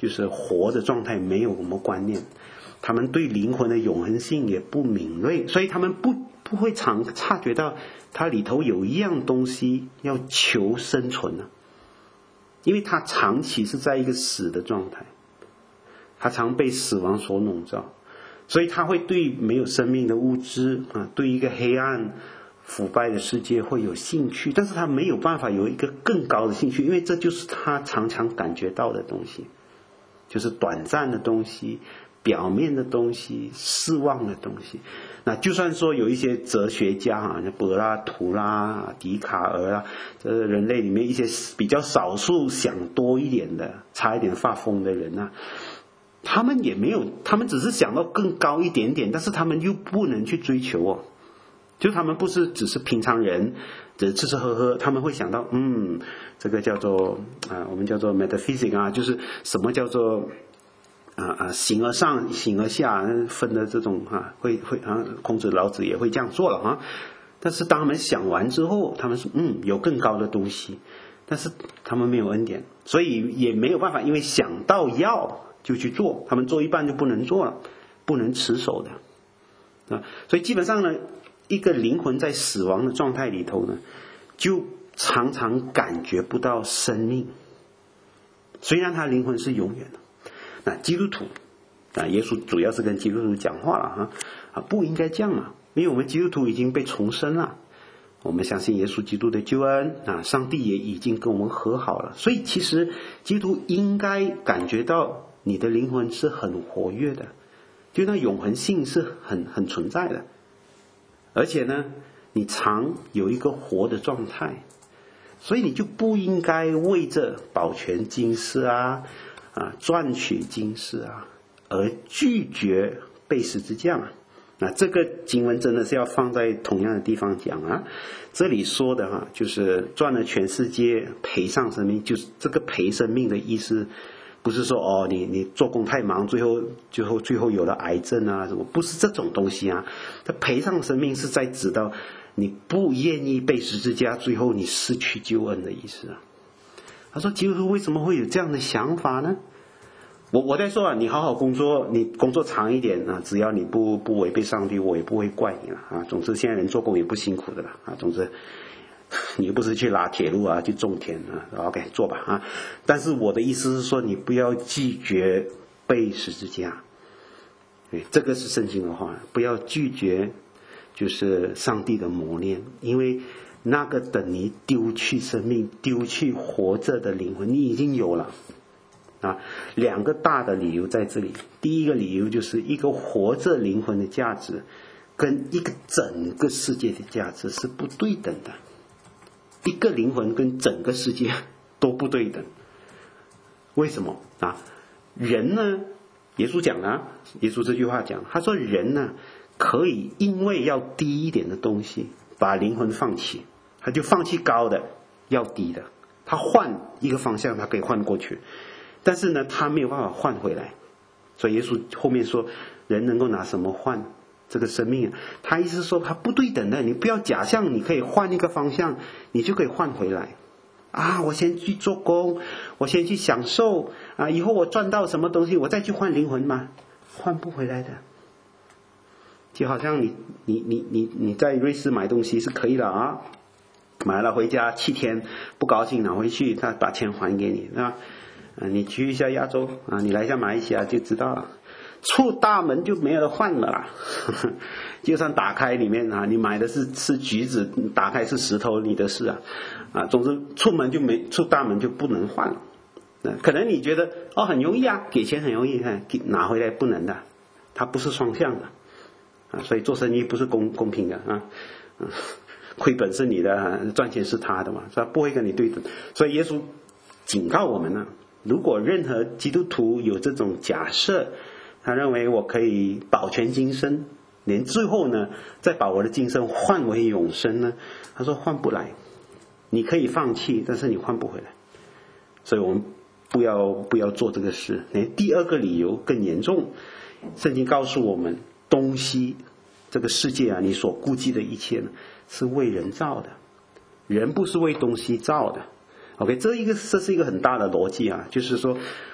就是活的状态没有什么观念，他们对灵魂的永恒性也不敏锐，所以他们不会察觉到它里头有一样东西要求生存呢，因为它长期是在一个死的状态，它常被死亡所笼罩，所以它会对没有生命的物质对一个黑暗腐败的世界会有兴趣，但是他没有办法有一个更高的兴趣，因为这就是他常常感觉到的东西，就是短暂的东西，表面的东西，失望的东西。那就算说有一些哲学家柏拉图啦、笛卡尔啦，这人类里面一些比较少数想多一点的、差一点发疯的人他们也没有，他们只是想到更高一点点，但是他们又不能去追求就他们不是只是平常人，只是吃吃喝喝，他们会想到这个叫做我们叫做 metaphysics 就是什么叫做形而上形而下分的这种会孔子老子也会这样做了但是当他们想完之后，他们说有更高的东西，但是他们没有恩典，所以也没有办法，因为想到要就去做，他们做一半就不能做了，不能持守的所以基本上呢，一个灵魂在死亡的状态里头呢，就常常感觉不到生命，虽然他灵魂是永远的。那基督徒耶稣主要是跟基督徒讲话了不应该这样嘛，因为我们基督徒已经被重生了，我们相信耶稣基督的救恩上帝也已经跟我们和好了，所以其实基督徒应该感觉到你的灵魂是很活跃的，就那永恒性是很存在的，而且呢你常有一个活的状态，所以你就不应该为着保全今世赚取今世而拒绝被十字架这个经文真的是要放在同样的地方讲这里说的就是赚了全世界赔上生命，就是这个赔生命的意思不是说你做工太忙最后有了癌症什么，不是这种东西它赔上生命是在指到你不愿意被十字架，最后你失去救恩的意思他说基督徒为什么会有这样的想法呢？我在说你好好工作，你工作长一点只要你不违背上帝，我也不会怪你了总之现在人做工也不辛苦的了总之你又不是去拉铁路去种田OK 做吧但是我的意思是说，你不要拒绝被十字架，这个是圣经的话，不要拒绝就是上帝的磨练，因为那个等你丢去生命，丢去活着的灵魂，你已经有了两个大的理由在这里。第一个理由就是一个活着灵魂的价值跟一个整个世界的价值是不对等的，一个灵魂跟整个世界都不对等。为什么人呢，耶稣讲耶稣这句话讲，他说人呢可以因为要低一点的东西把灵魂放弃，他就放弃高的要低的，他换一个方向他可以换过去，但是呢他没有办法换回来。所以耶稣后面说人能够拿什么换这个生命他意思是说他不对等的，你不要假象你可以换一个方向你就可以换回来我先去做工，我先去享受以后我赚到什么东西我再去换灵魂吗？换不回来的。就好像你在瑞士买东西是可以的买了回家7天不高兴拿回去，他把钱还给你你去一下亚洲你来一下马来西亚就知道了，出大门就没有得换了啦就算打开里面你买的是橘子，打开是石头，你的事总之出大门就不能换了。可能你觉得很容易给钱很容易拿回来不能的，它不是双向的所以做生意不是公平的亏本是你的赚钱是他的嘛，所以不会跟你对等。所以耶稣警告我们如果任何基督徒有这种假设，他认为我可以保全今生，连最后呢再把我的今生换为永生呢，他说换不来，你可以放弃，但是你换不回来。所以我们不要做这个事。第二个理由更严重，圣经告诉我们东西这个世界你所顾忌的一切呢是为人造的，人不是为东西造的。OK， 这是一个很大的逻辑就是说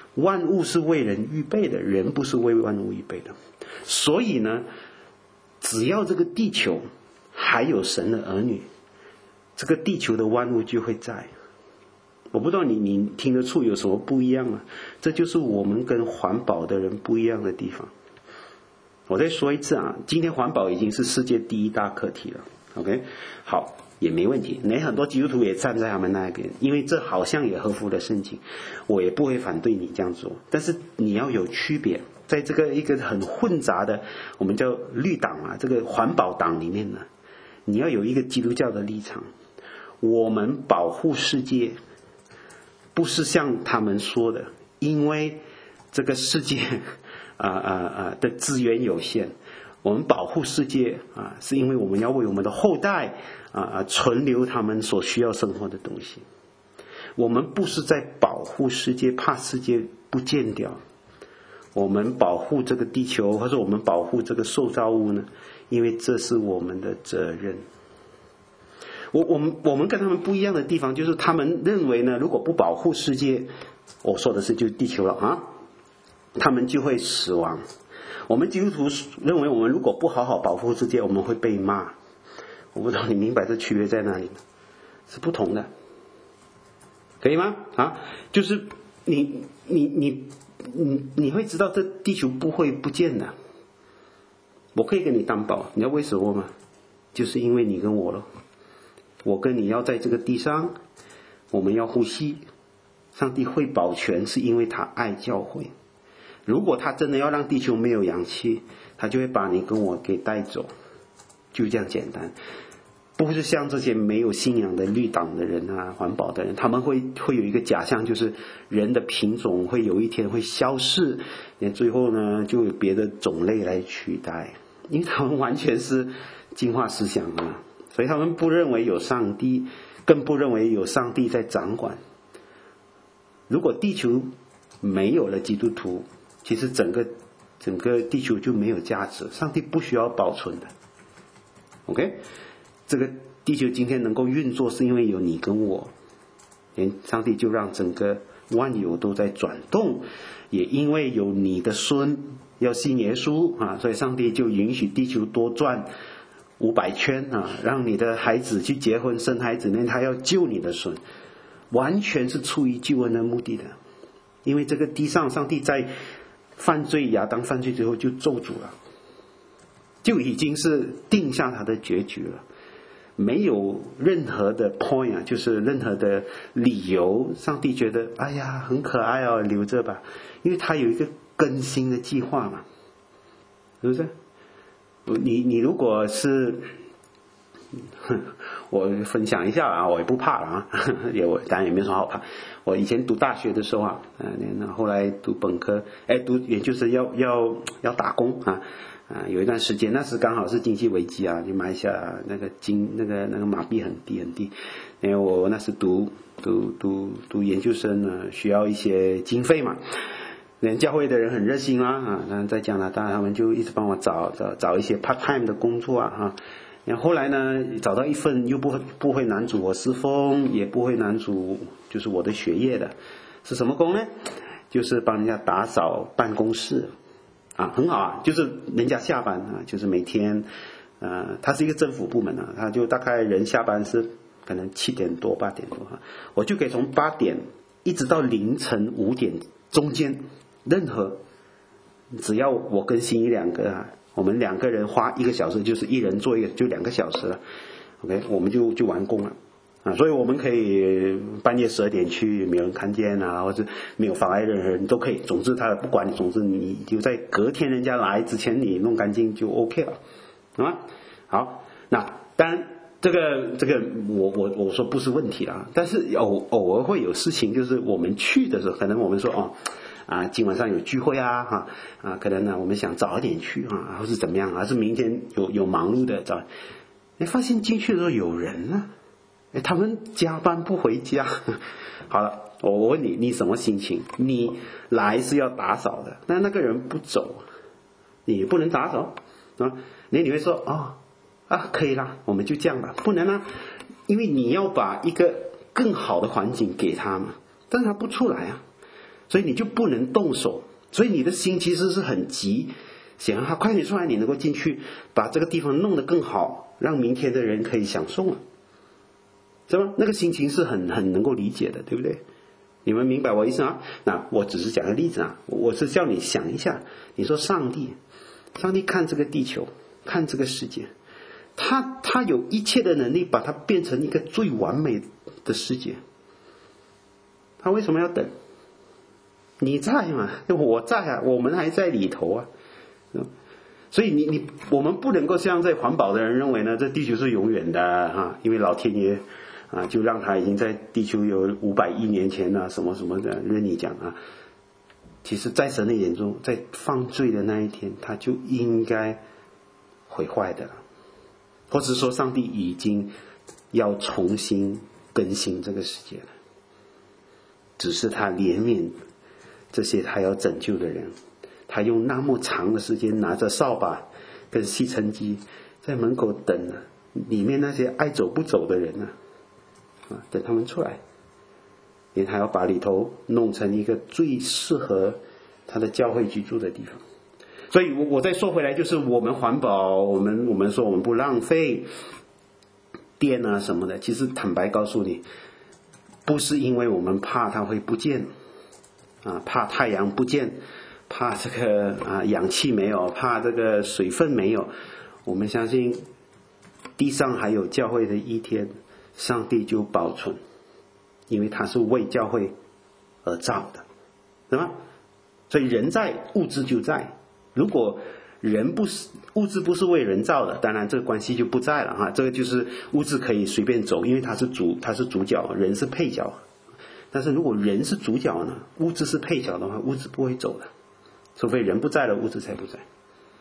万物是为人预备的，人不是为万物预备的。所以呢，只要这个地球还有神的儿女，这个地球的万物就会在。我不知道你听得出有什么不一样吗？这就是我们跟环保的人不一样的地方。我再说一次啊，今天环保已经是世界第一大课题了。OK， 好，也没问题。很多基督徒也站在他们那边，因为这好像也合乎了圣经，我也不会反对你这样做。但是你要有区别，在这个一个很混杂的我们叫绿党啊，这个环保党里面呢，你要有一个基督教的立场。我们保护世界，不是像他们说的，因为这个世界的资源有限，我们保护世界是因为我们要为我们的后代存留他们所需要生活的东西。我们不是在保护世界，怕世界不见掉。我们保护这个地球，或者我们保护这个受造物呢，因为这是我们的责任。我们跟他们不一样的地方，就是他们认为呢，如果不保护世界，我说的是就是地球了啊，他们就会死亡。我们基督徒认为，我们如果不好好保护世界，我们会被骂。我不知道你明白这区别在哪里吗？是不同的，可以吗？就是你会知道这地球不会不见的。我可以跟你担保，你知道为什么吗？就是因为你跟我了。我跟你要在这个地上，我们要呼吸，上帝会保全，是因为他爱教会。如果他真的要让地球没有氧气，他就会把你跟我给带走，就这样简单。不是像这些没有信仰的绿党的人环保的人，他们会有一个假象，就是人的品种会有一天会消逝，最后呢就有别的种类来取代，因为他们完全是进化思想啊。所以他们不认为有上帝，更不认为有上帝在掌管。如果地球没有了基督徒，其实整个地球就没有价值，上帝不需要保存的。OK， 这个地球今天能够运作，是因为有你跟我，上帝就让整个万有都在转动，也因为有你的孙要信耶稣所以上帝就允许地球多转500圈让你的孩子去结婚生孩子，他要救你的孙，完全是出于救恩的目的的。因为这个地上，上帝在亚当犯罪之后就咒诅了，就已经是定下他的结局了，没有任何的 point 就是任何的理由，上帝觉得哎呀很可爱留着吧，因为他有一个更新的计划嘛，是不是？你如果是我分享一下我也不怕了当然也没什么好怕。我以前读大学的时候后来读本科读研究生要打工有一段时间，那时刚好是经济危机就马来西亚那个马币很低很低，因为我那时读研究生呢，需要一些经费嘛。教会的人很热心在加拿大他们就一直帮我找一些 part time 的工作然后后来呢，找到一份又不会难阻我侍奉，也不会难阻就是我的学业的，是什么工呢？就是帮人家打扫办公室很好就是人家下班就是每天他是一个政府部门他就大概人下班是可能7点多8点多我就可以从8点一直到凌晨5点中间，任何只要我跟心怡两个我们2个人花1个小时，就是一人做一个，就2个小时了 OK， 我们就完工了所以我们可以半夜12点去，没有人看见或者没有妨碍任何人都可以，总之他不管你，总之你就在隔天人家来之前你弄干净就 OK 了好，那当然这个我说不是问题但是偶尔会有事情，就是我们去的时候，可能我们说今晚上有聚会可能呢我们想早一点去或是怎么样，还是明天有忙碌的早，发现进去的时候有人他们加班不回家好了，我问你什么心情？你来是要打扫的，那个人不走，你不能打扫你会说可以啦，我们就这样吧，不能因为你要把一个更好的环境给他嘛，但是他不出来所以你就不能动手，所以你的心其实是很急，想让它快点出来，你能够进去把这个地方弄得更好，让明天的人可以享受是吧？那个心情是很能够理解的，对不对？你们明白我意思啊？那我只是讲个例子啊，我是叫你想一下，你说上帝看这个地球，看这个世界，他有一切的能力把它变成一个最完美的世界，他为什么要等？你在嘛，我在啊，我们还在里头啊。所以我们不能够像在环保的人认为呢，这地球是永远的因为老天爷就让他已经在地球有500亿年前什么什么的，任你讲其实在神的眼中，在犯罪的那一天，他就应该毁坏的了，或者说上帝已经要重新更新这个世界了，只是他怜悯这些他要拯救的人，他用那么长的时间拿着扫把跟吸尘机在门口等里面那些爱走不走的人等他们出来，因为他要把里头弄成一个最适合他的教会居住的地方。所以我再说回来，就是我们环保，我们说我们不浪费电什么的，其实坦白告诉你，不是因为我们怕它会不见怕太阳不见，怕这个氧气没有，怕这个水分没有。我们相信地上还有教会的一天，上帝就保存，因为他是为教会而造的，对吗？所以人在，物质就在。如果物质不是为人造的，当然这个关系就不在了这个就是物质可以随便走，因为它是主角，人是配角。但是如果人是主角呢，物质是配角的话，物质不会走的，除非人不在了，物质才不在。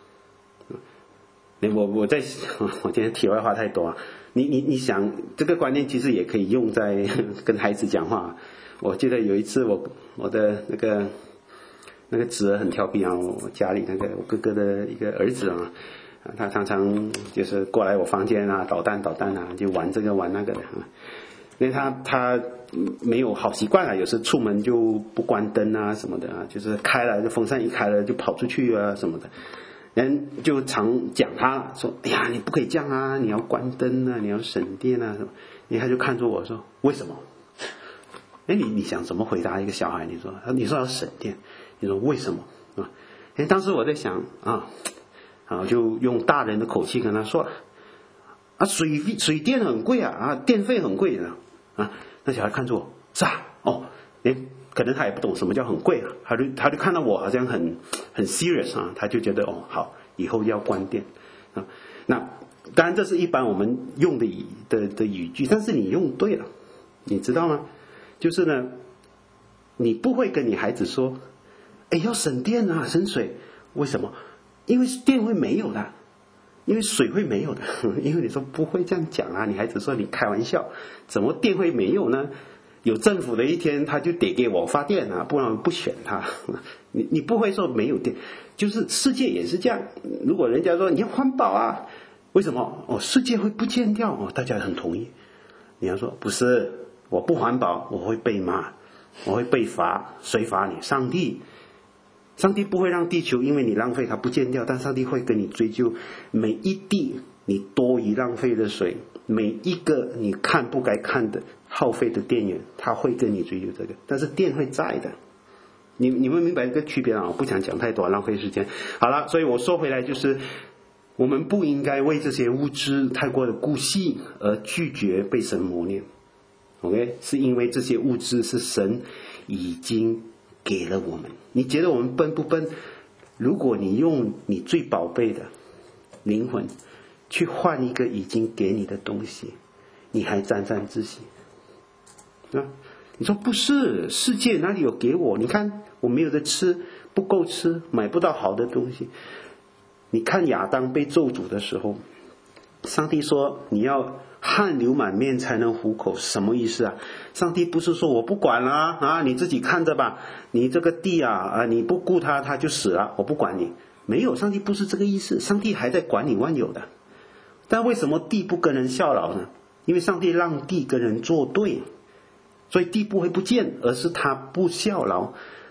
我今天题外话太多你想这个观念其实也可以用在跟孩子讲话。我记得有一次我的那个侄儿很调皮我家里那个我哥哥的一个儿子他常常就是过来我房间捣蛋就玩这个玩那个的因为他没有好习惯有时出门就不关灯什么的就是开了就风扇一开了就跑出去什么的，人就常讲他说，哎呀你不可以这样你要关灯你要省电什么。他就看着我说为什么？你想怎么回答一个小孩？你说要省电，你说为什么当时我在想就用大人的口气跟他说了水电很贵电费很贵的那小孩看着我是可能他也不懂什么叫很贵他就看到我好像很 serious 他就觉得好，以后要关电那当然这是一般我们用的语句，但是你用对了，你知道吗？就是呢，你不会跟你孩子说要省电省水，为什么？因为电会没有的，因为水会没有的。因为你说不会这样讲你孩子说你开玩笑，怎么电会没有呢？有政府的一天他就得给我发电不然我不选他。你不会说没有电，就是世界也是这样。如果人家说你要环保为什么世界会不见掉大家很同意。你要说不是，我不环保我会被骂，我会被罚。谁罚你？上帝不会让地球因为你浪费它不见掉，但上帝会跟你追究每一滴你多余浪费的水，每一个你看不该看的耗费的电源，他会跟你追究这个。但是电会在的，你们明白这个区别我不想讲太多浪费时间。好了，所以我说回来就是我们不应该为这些物质太过的顾惜而拒绝被神磨练。OK， 是因为这些物质是神已经给了我们。你觉得我们笨不笨？如果你用你最宝贝的灵魂去换一个已经给你的东西，你还沾沾自喜你说不是，世界哪里有给我？你看我没有得吃，不够吃，买不到好的东西。你看亚当被咒诅的时候，上帝说你要汗流满面才能糊口，什么意思上帝不是说我不管了你自己看着吧，你这个地你不顾它就死了，我不管你。没有，上帝不是这个意思，上帝还在管理万有的。但为什么地不跟人效劳呢？因为上帝让地跟人作对，所以地不会不见，而是他不效劳，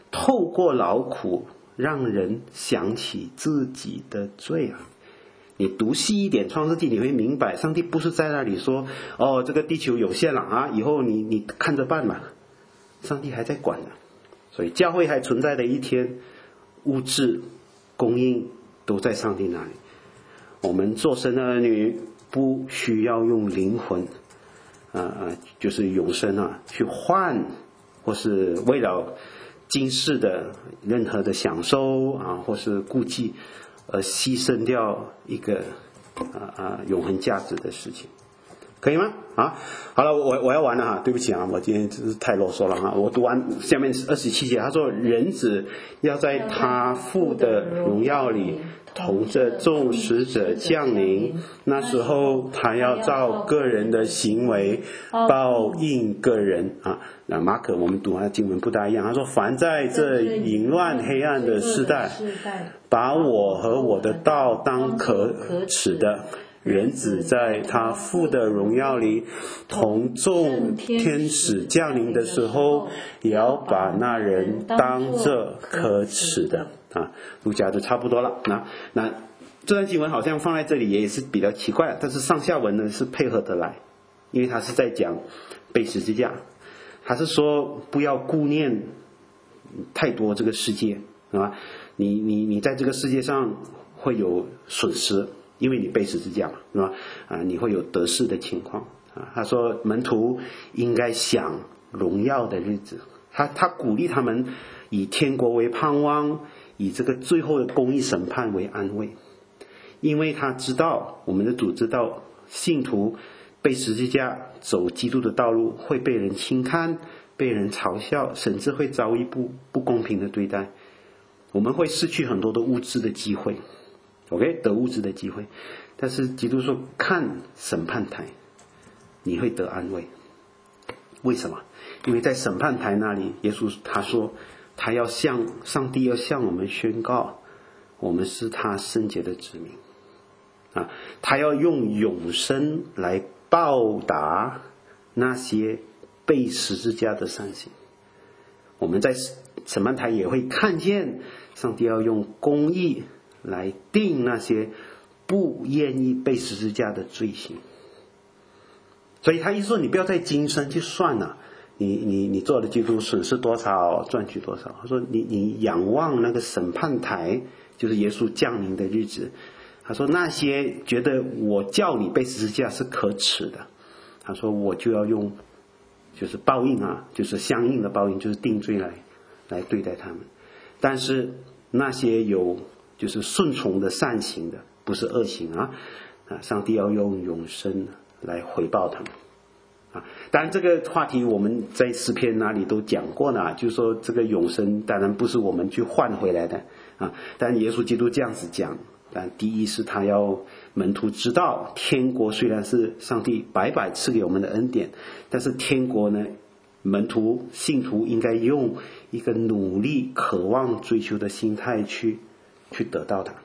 透过劳苦让人想起自己的罪啊。你读细一点创世纪，你会明白上帝不是在那里说这个地球有限了啊，以后你看着办吧。上帝还在管呢。所以教会还存在的一天，物质供应都在上帝那里。我们做神的儿女不需要用灵魂就是永生去换，或是为了今世的任何的享受或是顾忌而牺牲掉一个永恒价值的事情，可以吗？好了，我要完了对不起我今天真是太啰嗦了我读完下面27节，他说人子要在他父的荣耀里同着众使者降临，那时候他要照个人的行为报应个人那马可我们读的经文不大一样，他说凡在这淫乱黑暗的世代把我和我的道当可耻的，人子在他父的荣耀里同众天使降临的时候，也要把那人当这可耻的路加就差不多了。那这段经文好像放在这里也是比较奇怪，但是上下文呢是配合得来，因为他是在讲背十字架，他是说不要顾念太多这个世界你在这个世界上会有损失，因为你背十字架嘛你会有得失的情况他说门徒应该想荣耀的日子，他鼓励他们以天国为盼望，以这个最后的公义审判为安慰，因为他知道我们的主知道信徒背十字架走基督的道路会被人轻看，被人嘲笑，甚至会遭遇不公平的对待，我们会失去很多的物质的机会得物质的机会，但是基督说看审判台你会得安慰。为什么？因为在审判台那里，耶稣他说上帝要向我们宣告我们是他圣洁的子民他要用永生来报答那些被十字架的善行。我们在审判台也会看见上帝要用公义来定那些不愿意被十字架的罪行。所以他意思说你不要在今生去算了你做的基督损失多少赚取多少，他说你仰望那个审判台，就是耶稣降临的日子，他说那些觉得我叫你背十字架是可耻的，他说我就要用就是报应就是相应的报应，就是定罪来对待他们。但是那些有就是顺从的善行的，不是恶行上帝要用永生来回报他们当然这个话题我们在诗篇哪里都讲过呢，就是说这个永生当然不是我们去换回来的但耶稣基督这样子讲，但第一是他要门徒知道天国虽然是上帝白白赐给我们的恩典，但是天国呢门徒信徒应该用一个努力渴望追求的心态去得到它。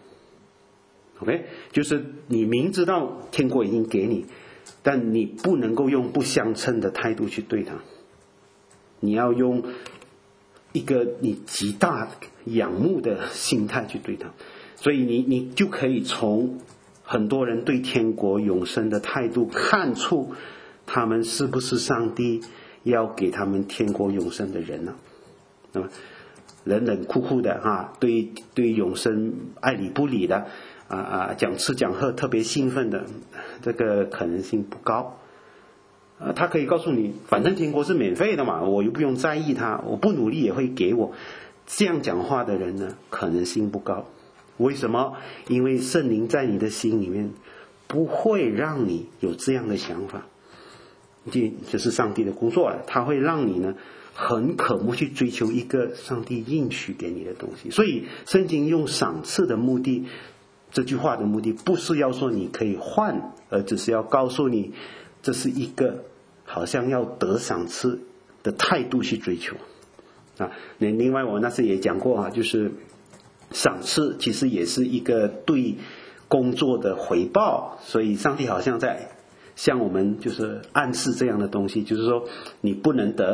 OK， 就是你明知道天国已经给你，但你不能够用不相称的态度去对它，你要用一个你极大仰慕的心态去对它。所以你就可以从很多人对天国永生的态度看出他们是不是上帝要给他们天国永生的人呢？那么冷冷酷酷的对永生爱理不理的讲吃讲喝特别兴奋的，这个可能性不高。他可以告诉你反正天国是免费的嘛，我又不用在意它，我不努力也会给我。这样讲话的人呢，可能性不高。为什么？因为圣灵在你的心里面不会让你有这样的想法，这是上帝的工作了，他会让你呢很渴慕去追求一个上帝应许给你的东西。所以圣经用赏赐的目的，这句话的目的不是要说你可以换，而只是要告诉你这是一个好像要得赏赐的态度去追求另外我那次也讲过就是赏赐其实也是一个对工作的回报，所以上帝好像在向我们就是暗示这样的东西，就是说你不能得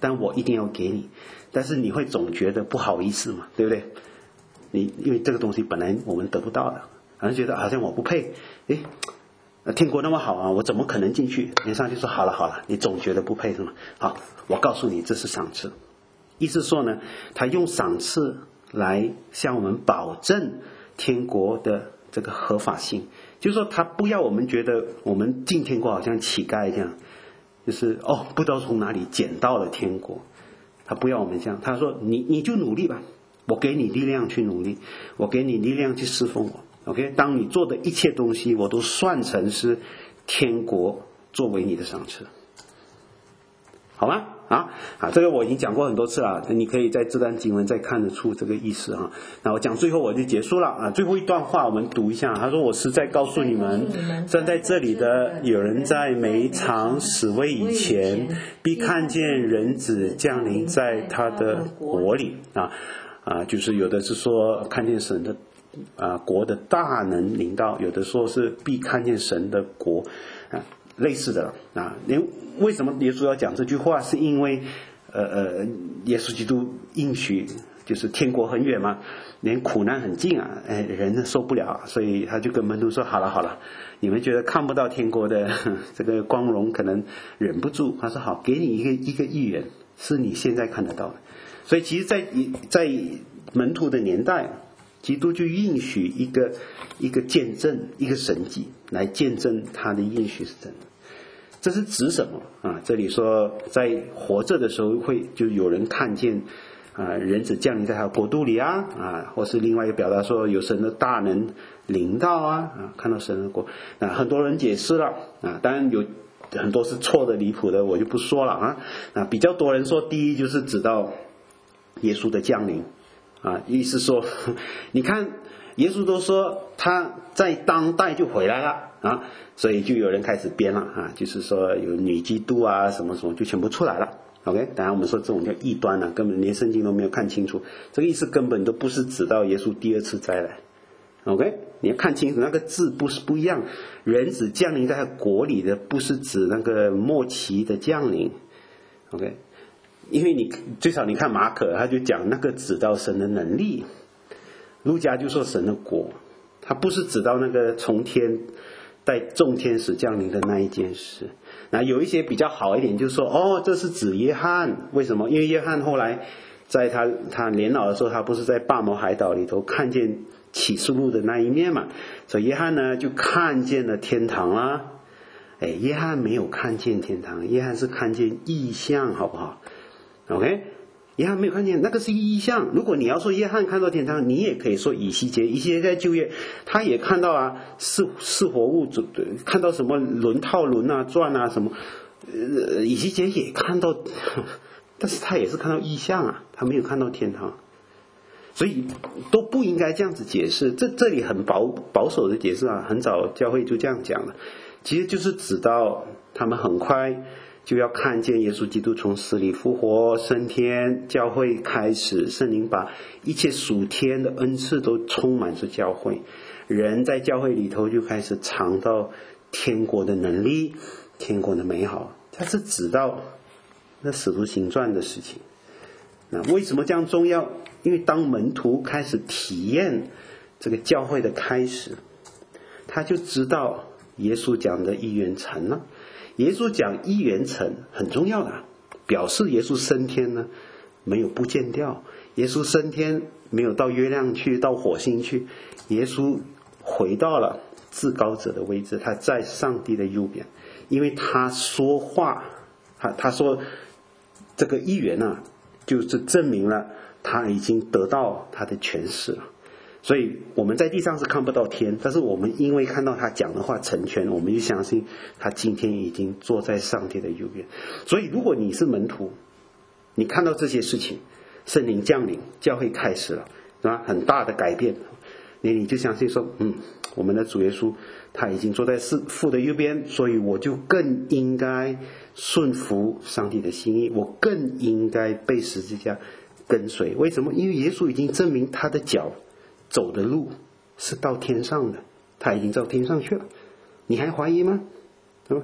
但我一定要给你。但是你会总觉得不好意思嘛，对不对？因为这个东西本来我们得不到的，好像觉得好像我不配。天国那么好啊，我怎么可能进去？上帝说好了，你总觉得不配是吗？好，我告诉你，这是赏赐。意思说呢，他用赏赐来向我们保证天国的这个合法性，就是说他不要我们觉得我们进天国好像乞丐这样，就是不知道从哪里捡到了天国。他不要我们这样，他说你就努力吧，我给你力量去努力，我给你力量去侍奉我。OK， 当你做的一切东西我都算成是天国作为你的赏赐，好吗？这个我已经讲过很多次了，你可以在这段经文再看得出这个意思啊。那我讲最后我就结束了最后一段话我们读一下。他说，我实在告诉你们，站在这里的有人在每场死位以前，必看见人子降临在他的国里就是有的是说看见神的国的大能临到，有的说是必看见神的国类似的为什么耶稣要讲这句话？是因为耶稣基督应许就是天国很远嘛，连苦难很近人受不了，所以他就跟门徒说好了，你们觉得看不到天国的这个光荣，可能忍不住，他说好，给你一个预言，是你现在看得到的。所以其实在门徒的年代，基督就应许一个见证，一个神迹来见证他的应许是真的。这是指什么这里说在活着的时候就有人看见人子降临在他国度里或是另外一个表达说有神的大能临到看到神的国。很多人解释了当然有很多是错的离谱的，我就不说了比较多人说第一就是指到耶稣的降临意思说你看耶稣都说他在当代就回来了所以就有人开始编了就是说有女基督什么什么就全部出来了。OK， 当然我们说这种叫异端根本连圣经都没有看清楚，这个意思根本都不是指到耶稣第二次再来。OK， 你要看清楚那个字不一样，人子降临在他国里的不是指那个末期的降临。OK， 因为你最少你看马可他就讲那个指到神的能力，路加就说神的国，他不是指到那个从天带众天使降临的那一件事。有一些比较好一点就是说这是指约翰。为什么？因为约翰后来在他年老的时候，他不是在巴摩海岛里头看见启示录的那一面嘛，所以约翰呢就看见了天堂啦。约翰没有看见天堂，约翰是看见异象，好不好？ OK， 约翰没有看见，那个是异象。如果你要说约翰看到天堂，你也可以说以西结在旧约他也看到是活物，看到什么轮套轮转什么以西结也看到，但是他也是看到异象他没有看到天堂。所以都不应该这样子解释，这里很保守的解释很早教会就这样讲了，其实就是指到他们很快就要看见耶稣基督从死里复活升天，教会开始，圣灵把一切属天的恩赐都充满着教会，人在教会里头就开始尝到天国的能力，天国的美好。它是指到那使徒行传的事情。那为什么这样重要？因为当门徒开始体验这个教会的开始，他就知道耶稣讲的一元城了。耶稣讲一元城很重要的，表示耶稣升天呢没有不见掉，耶稣升天没有到月亮去，到火星去，耶稣回到了至高者的位置，他在上帝的右边。因为他说话，他说这个一元就是证明了他已经得到他的权势了。所以我们在地上是看不到天，但是我们因为看到他讲的话成全，我们就相信他今天已经坐在上帝的右边。所以如果你是门徒，你看到这些事情，圣灵降临，教会开始了，是吧？很大的改变，你就相信说我们的主耶稣他已经坐在父的右边，所以我就更应该顺服上帝的心意，我更应该被十字架跟随。为什么？因为耶稣已经证明他的脚走的路是到天上的，他已经到天上去了，你还怀疑吗？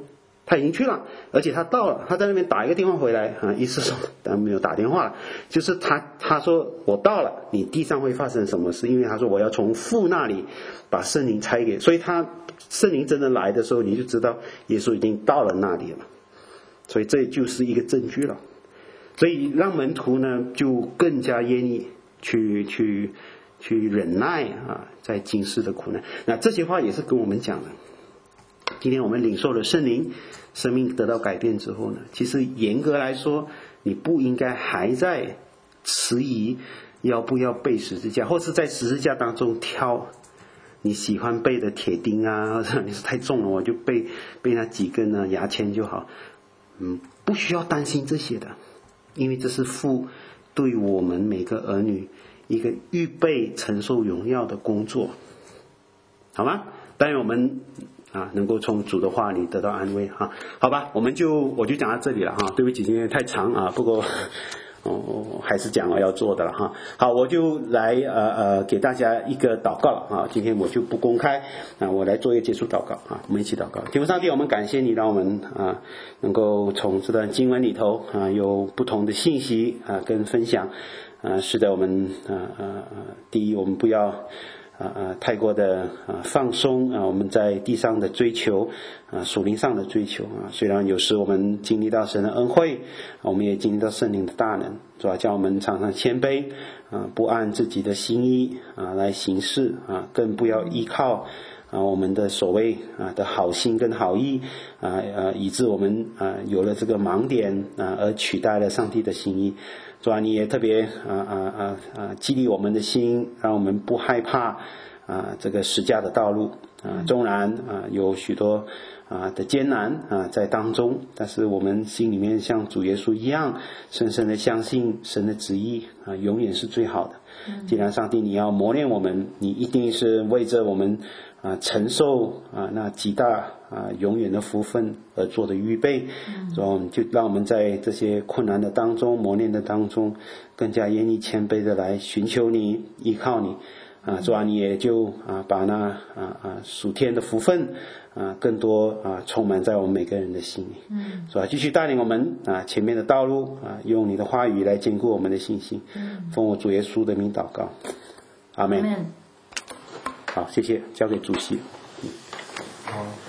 他已经去了，而且他到了，他在那边打一个电话回来啊，意思说当然没有打电话了，就是他说我到了，你地上会发生什么事？因为他说我要从父那里把圣灵差给，所以圣灵真的来的时候，你就知道耶稣已经到了那里了，所以这就是一个证据了。所以让门徒呢就更加愿意去忍耐啊，在今世的苦难。那这些话也是跟我们讲的。今天我们领受了圣灵，生命得到改变之后呢，其实严格来说，你不应该还在迟疑要不要背十字架，或是在十字架当中挑你喜欢背的铁钉啊，你是太重了，我就背那几根呢牙签就好。不需要担心这些的，因为这是父对我们每个儿女一个预备承受荣耀的工作，好吗？当然我们能够从主的话里得到安慰哈。好吧，我就讲到这里了哈。对不起，今天太长啊，不过还是讲我要做的了哈。好，我就来给大家一个祷告了啊。今天我就不公开我来做一个结束祷告啊。我们一起祷告。天父上帝，我们感谢你，让我们能够从这段经文里头有不同的信息跟分享使得我们第一，我们不要太过的放松我们在地上的追求属灵上的追求虽然有时我们经历到神的恩惠我们也经历到圣灵的大能，主要叫我们常常谦卑不按自己的心意来行事更不要依靠我们的所谓的好心跟好意以致我们有了这个盲点而取代了上帝的心意。主啊，你也特别激励我们的心，让我们不害怕这个十架的道路纵然有许多的艰难在当中，但是我们心里面像主耶稣一样深深的相信神的旨意永远是最好的。既然上帝你要磨练我们，你一定是为着我们承受那极大永远的福分而做的预备，就让我们在这些困难的当中磨练的当中更加愿意谦卑的来寻求你依靠你主啊，你也就把那属天的福分更多充满在我们每个人的心里主啊，继续带领我们前面的道路用你的话语来坚固我们的信心奉我主耶稣的名祷告，阿们。好，谢谢，交给主席。